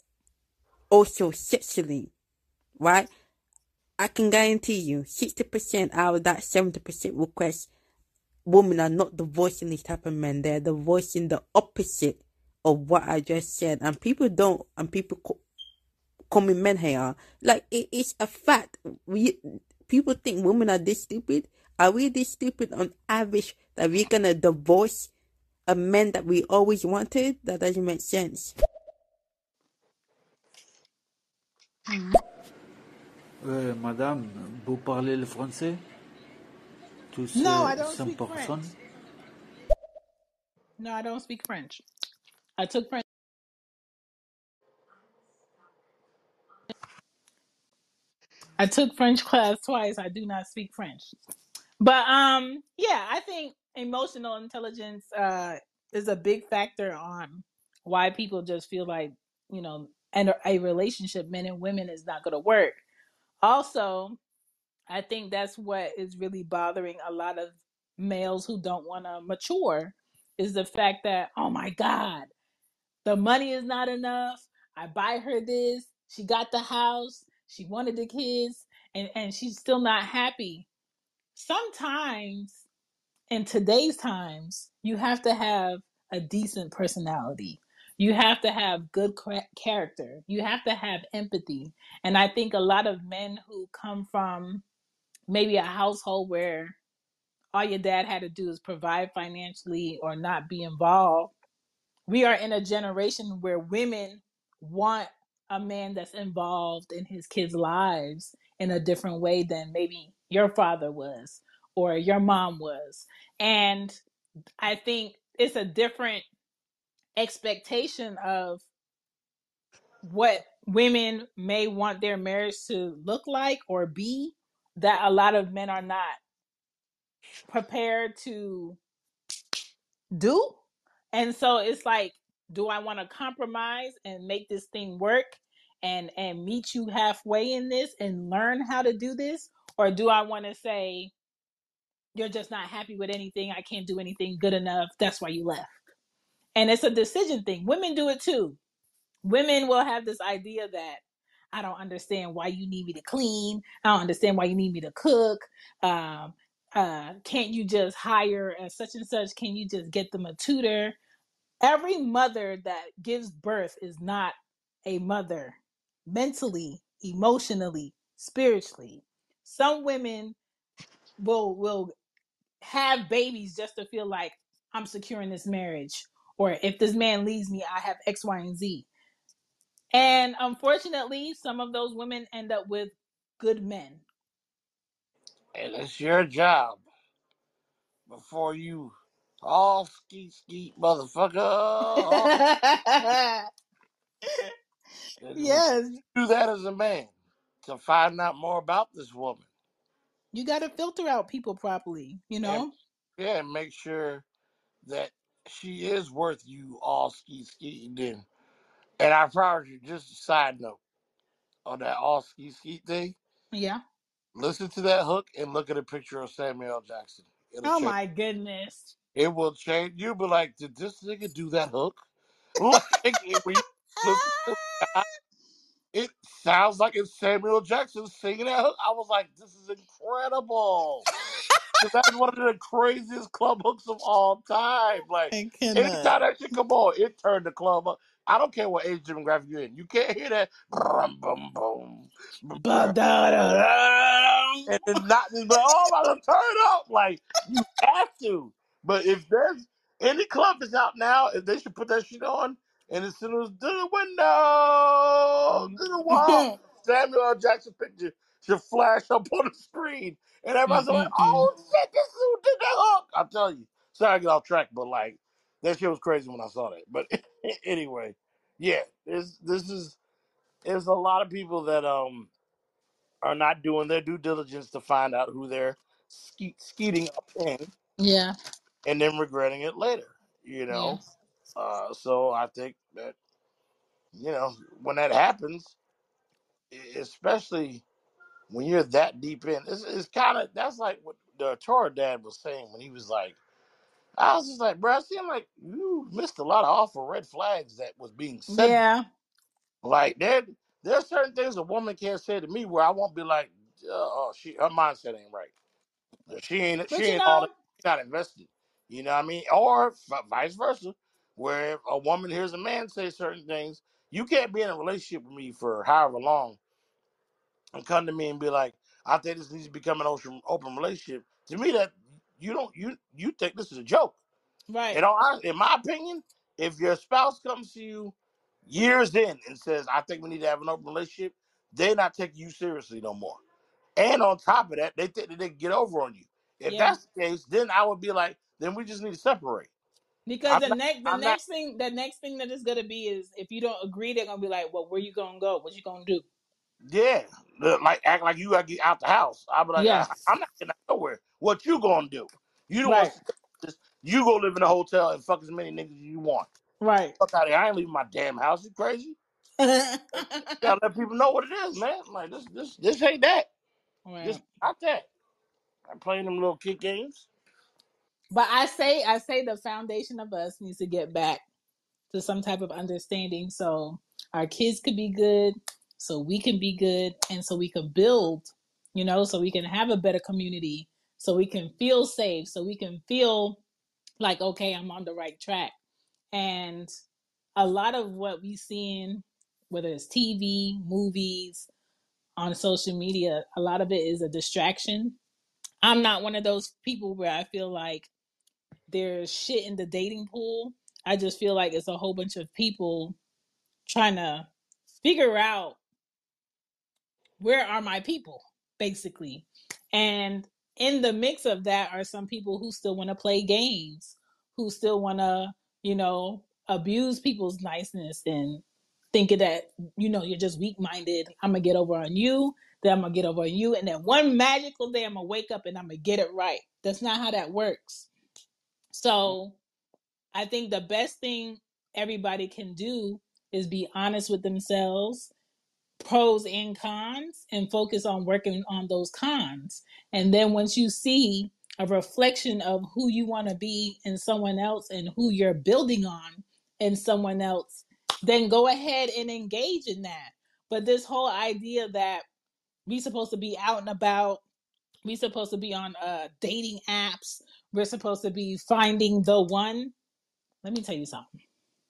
also sexually, right? I can guarantee you 60% out of that 70% request, women are not divorcing these type of men. They're divorcing the opposite of what I just said. And people call me men here. Like, it's a fact. People think women are this stupid. Are we this stupid on average that we're gonna divorce a man that we always wanted? That doesn't make sense. Mm. Madame, vous parlez le français? Tous No, I ces don't 100 speak French. personnes? No, I don't speak French. I took French. I took French class twice. I do not speak French. But yeah, I think emotional intelligence is a big factor on why people just feel like, and a relationship, men and women, is not going to work. Also, I think that's what is really bothering a lot of males who don't want to mature, is the fact that, oh my God, the money is not enough. I buy her this. She got the house. She wanted the kids, and she's still not happy. Sometimes in today's times, you have to have a decent personality. You have to have good character. You have to have empathy. And I think a lot of men who come from maybe a household where all your dad had to do is provide financially or not be involved, we are in a generation where women want a man that's involved in his kids' lives in a different way than maybe your father was or your mom was. And I think it's a different expectation of what women may want their marriage to look like or be, that a lot of men are not prepared to do. And so it's like, do I want to compromise and make this thing work and meet you halfway in this and learn how to do this? Or do I want to say, you're just not happy with anything, I can't do anything good enough, that's why you left? And it's a decision thing. Women do it too. Women will have this idea that, I don't understand why you need me to clean. I don't understand why you need me to cook. Um, can't you just hire a such and such? Can you just get them a tutor? Every mother that gives birth is not a mother mentally, emotionally, spiritually. Some women will have babies just to feel like, I'm securing this marriage, or if this man leaves me, I have X, Y, and Z. And unfortunately, some of those women end up with good men. And it's your job before you all skeet skeet motherfucker. Yes, Do that as a man to find out more about this woman. you got to filter out people properly, And yeah, and make sure that she is worth you all skeet skeeting then. And I promise you, just a side note on that all skeet skeet thing, Yeah. listen to that hook and look at a picture of Samuel L. Jackson. It'll Oh change. my goodness. It will change. You'll be like, did this nigga do that hook? Like, when you listen to the guy, it sounds like it's Samuel Jackson singing that hook. I was like, this is incredible. Because that's one of the craziest club hooks of all time. Like, I cannot. anytime that shit come on, it turned the club up. I don't care what age demographic you're in. You can't hear that. Brum, boom, boom, boom, and then not just be like, oh, I'm gonna turn it up. Like, you have to. But if there's any club that's out now, if they should put that shit on, and as soon as to the window, to the wall, Samuel L. Jackson picture should flash up on the screen, and everybody's like, oh shit, this is who did that hook. I'm telling you. Sorry I get off track, but like that shit was crazy when I saw that. But anyway, yeah, there's a lot of people that are not doing their due diligence to find out who they're skeeting up in, Yeah. and then regretting it later. You Yeah. know, so I think that when that happens, especially when you're that deep in, it's kind of that's like what the Torah dad was saying when he was like, I was just like, bro, it seemed like you missed a lot of awful red flags that was being said. Yeah. Like there's certain things a woman can't say to me where I won't be like, oh, her mindset ain't right. She But ain't all that. She not invested. You know what I mean? Or vice versa, where if a woman hears a man say certain things, you can't be in a relationship with me for however long and come to me and be like, I think this needs to become an open relationship. To me, that you think this is a joke. right. In my opinion, if your spouse comes to you years in and says, I think we need to have an open relationship, they're not taking you seriously no more. And on top of that, they think that they can get over on you. If Yeah. that's the case, then I would be like, then we just need to separate. Because I'm the not. next the I'm not. next thing the next thing that is gonna be is, if you don't agree, they're gonna be like, well, where you gonna go? What you gonna do? Yeah, like act like you gotta get out the house. I'll be like, Yes. I'm not getting out nowhere. What you gonna do? You don't want Right. to this. You go live in a hotel and fuck as many niggas as you want. Right. Fuck out of here. I ain't leaving my damn house. You crazy? You gotta let people know what it is, man. Like this ain't that. This Right. not that. I'm playing them little kid games. But I say the foundation of us needs to get back to some type of understanding so our kids could be good, so we can be good, and so we can build, so we can have a better community, so we can feel safe, so we can feel like, okay, I'm on the right track. And a lot of what we seeing, whether it's TV, movies, on social media, a lot of it is a distraction. I'm not one of those people where I feel like there's shit in the dating pool. I just feel like it's a whole bunch of people trying to figure out where are my people, basically. And in the mix of that are some people who still want to play games, who still want to, abuse people's niceness and thinking that, you're just weak minded. I'm going to get over on you, then I'm going to get over on you. And then one magical day, I'm going to wake up and I'm going to get it right. That's not how that works. So I think the best thing everybody can do is be honest with themselves, pros and cons, and focus on working on those cons. And then once you see a reflection of who you want to be in someone else and who you're building on in someone else, then go ahead and engage in that. But this whole idea that we supposed to be out and about, we supposed to be on dating apps, we're supposed to be finding the one. Let me tell you something.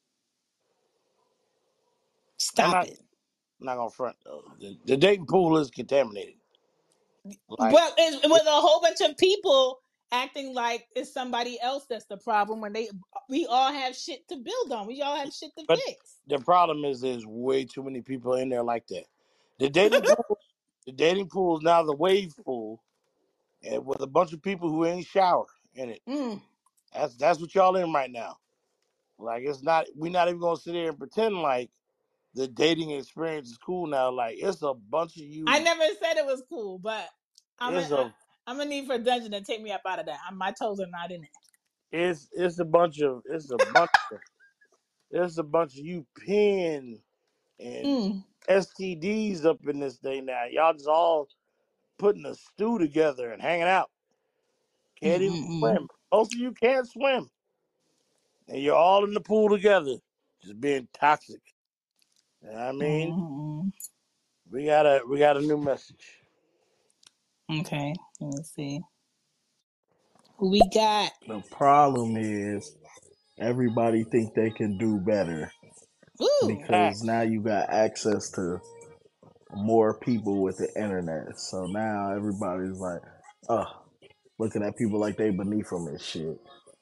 I'm Stop not it. not gonna front though. The dating pool is contaminated. Like Well, it's with a whole bunch of people acting like it's somebody else that's the problem when we all have shit to build on. We all have shit to but fix. the problem is there's way too many people in there like that. The dating pool the dating pool is now the wave pool and with a bunch of people who ain't shower in it. Mm. That's what y'all in right now. Like it's not we're not even gonna sit here and pretend like the dating experience is cool now. Like it's a bunch of I you never said it was cool, but I'm a, it's I, a I'm gonna need for Dungeon to take me up out of that. My toes are not in it. it's a bunch of it's a bunch of you pen and Mm. STDs up in this thing now. Y'all just all putting a stew together and hanging out. Can't even Mm-mm-mm. swim. Most of you can't swim. And you're all in the pool together, just being toxic. You know what I mean? Mm-mm. We got a new message. Okay, let me see who we got. The problem is everybody think they can do better Ooh, because now Facts. you got access to more people with the internet. So now everybody's like, looking at people like they beneath them and shit.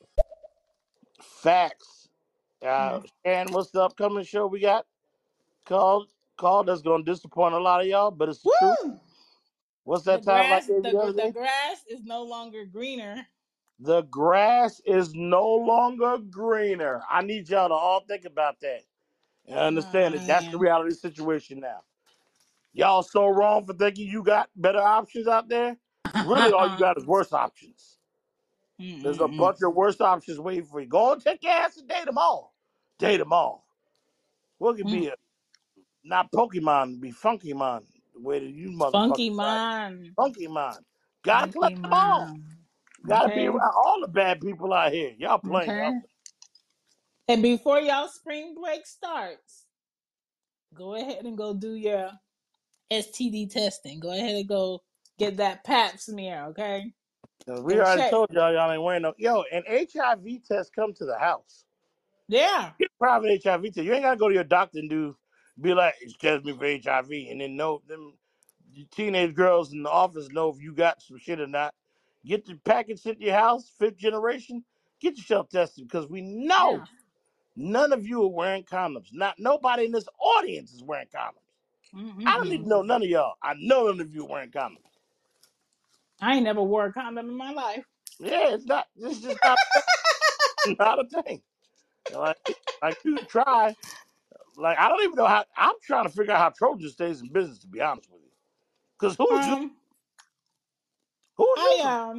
Facts. yeah. And what's the upcoming show we got? Called that's gonna disappoint a lot of y'all, but it's the truth. Woo! What's The that title I grass, gave you the other the day? grass is no longer greener. The grass is no longer greener. I need y'all to all think about that and Oh understand that that's the man. reality situation now. Y'all so wrong for thinking you got better options out there. Really, all you got is worse options. There's a Mm-mm-mm. bunch of worse options waiting for you. Go and take your ass and date them all. Date them all. What could be Mm. a not Pokemon, be Funky Mon, the way that you Funky motherfuckers are. man. Funky Mon. Gotta Funky collect them all. man. Gotta be Okay. around all the bad people out here. Y'all playing, Okay. y'all. And before y'all spring break starts, go ahead and go do your STD testing. Go ahead and go get that pap smear, okay? We And already check. told y'all ain't wearing no. Yo, an HIV test come to the house. Yeah. Get a private HIV test. You ain't gotta go to your doctor and be like, test me for HIV, and then know them teenage girls in the office know if you got some shit or not. Get the package sent to your house, fifth generation. Get yourself tested because we know Yeah. none of you are wearing condoms. Not nobody in this audience is wearing condoms. I don't Mm-mm-mm. even know none of y'all. I know none of you are wearing condoms. I ain't never wore a condom in my life. Yeah, it's not. It's just not not a thing. Like you try. Like, I don't even know how. I'm trying to figure out how Trojan stays in business, to be honest with you. Because who's Um, using them?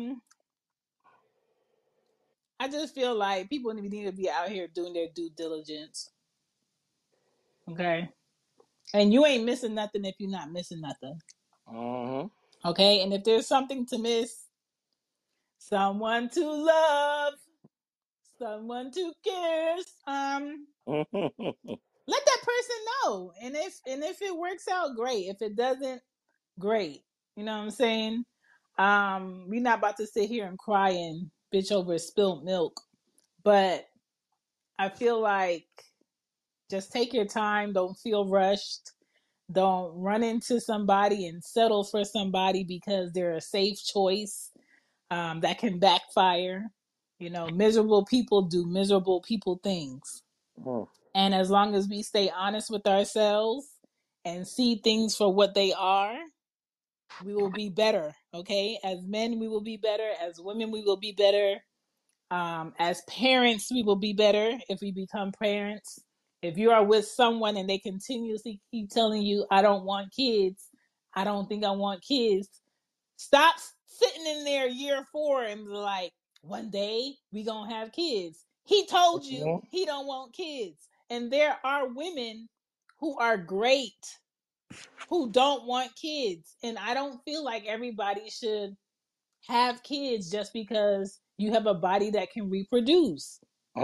I just feel like people need to be out here doing their due diligence. Okay. And you ain't missing nothing if you're not missing nothing. Okay. And if there's something to miss, someone to love, someone to kiss, let that person know. And if it works out, great. If it doesn't, great. You know what I'm saying? We're not about to sit here and cry and bitch over spilled milk. But I feel like just take your time. Don't feel rushed. Don't run into somebody and settle for somebody because they're a safe choice that can backfire. You know, miserable people do miserable people things. And as long as we stay honest with ourselves and see things for what they are, we will be better. Okay? As men, we will be better. As women, we will be better. As parents, we will be better if we become parents. If you are with someone and they continuously keep telling you, I don't want kids, I don't think I want kids, stop sitting in there year 4 and be like, one day we gonna have kids. He told you he don't want kids. And there are women who are great who don't want kids. And I don't feel like everybody should have kids just because you have a body that can reproduce.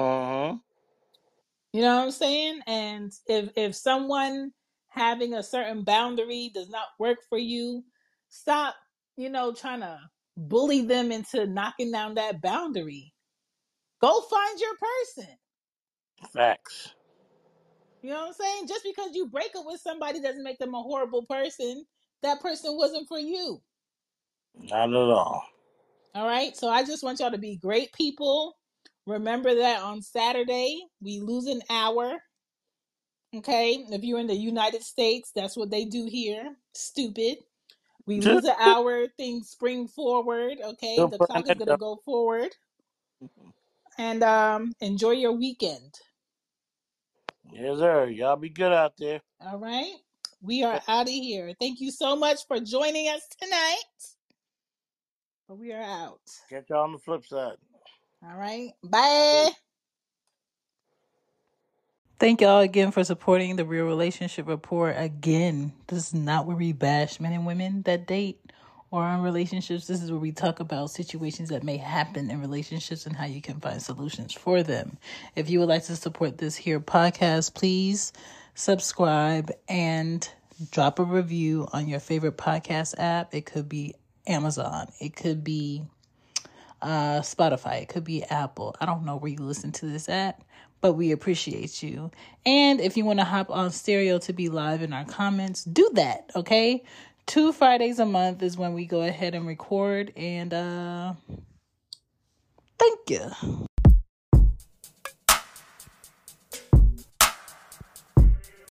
You know what I'm saying? And if someone having a certain boundary does not work for you, stop, trying to bully them into knocking down that boundary. Go find your person. Facts. You know what I'm saying? Just because you break up with somebody doesn't make them a horrible person. That person wasn't for you. Not at all. All right. So I just want y'all to be great people. Remember that on Saturday, we lose an hour. Okay. If you're in the United States, that's what they do here. Stupid. We lose an hour, things spring forward. Okay. Still The putting clock is that going to down. go forward. And enjoy your weekend. Yes, sir. Y'all be good out there. All right. We are out of here. Thank you so much for joining us tonight. But we are out. Catch y'all on the flip side. All right. Bye. Thank y'all again for supporting the Real Relationship Report. Again, this is not where we bash men and women that date or are in relationships. This is where we talk about situations that may happen in relationships and how you can find solutions for them. If you would like to support this here podcast, please subscribe and drop a review on your favorite podcast app. It could be Amazon. It could be Spotify. It could be Apple. I don't know where you listen to this at, but we appreciate you. And if you want to hop on Stereo to be live in our comments, do that, okay? 2 Fridays a month is when we go ahead and record. And thank you.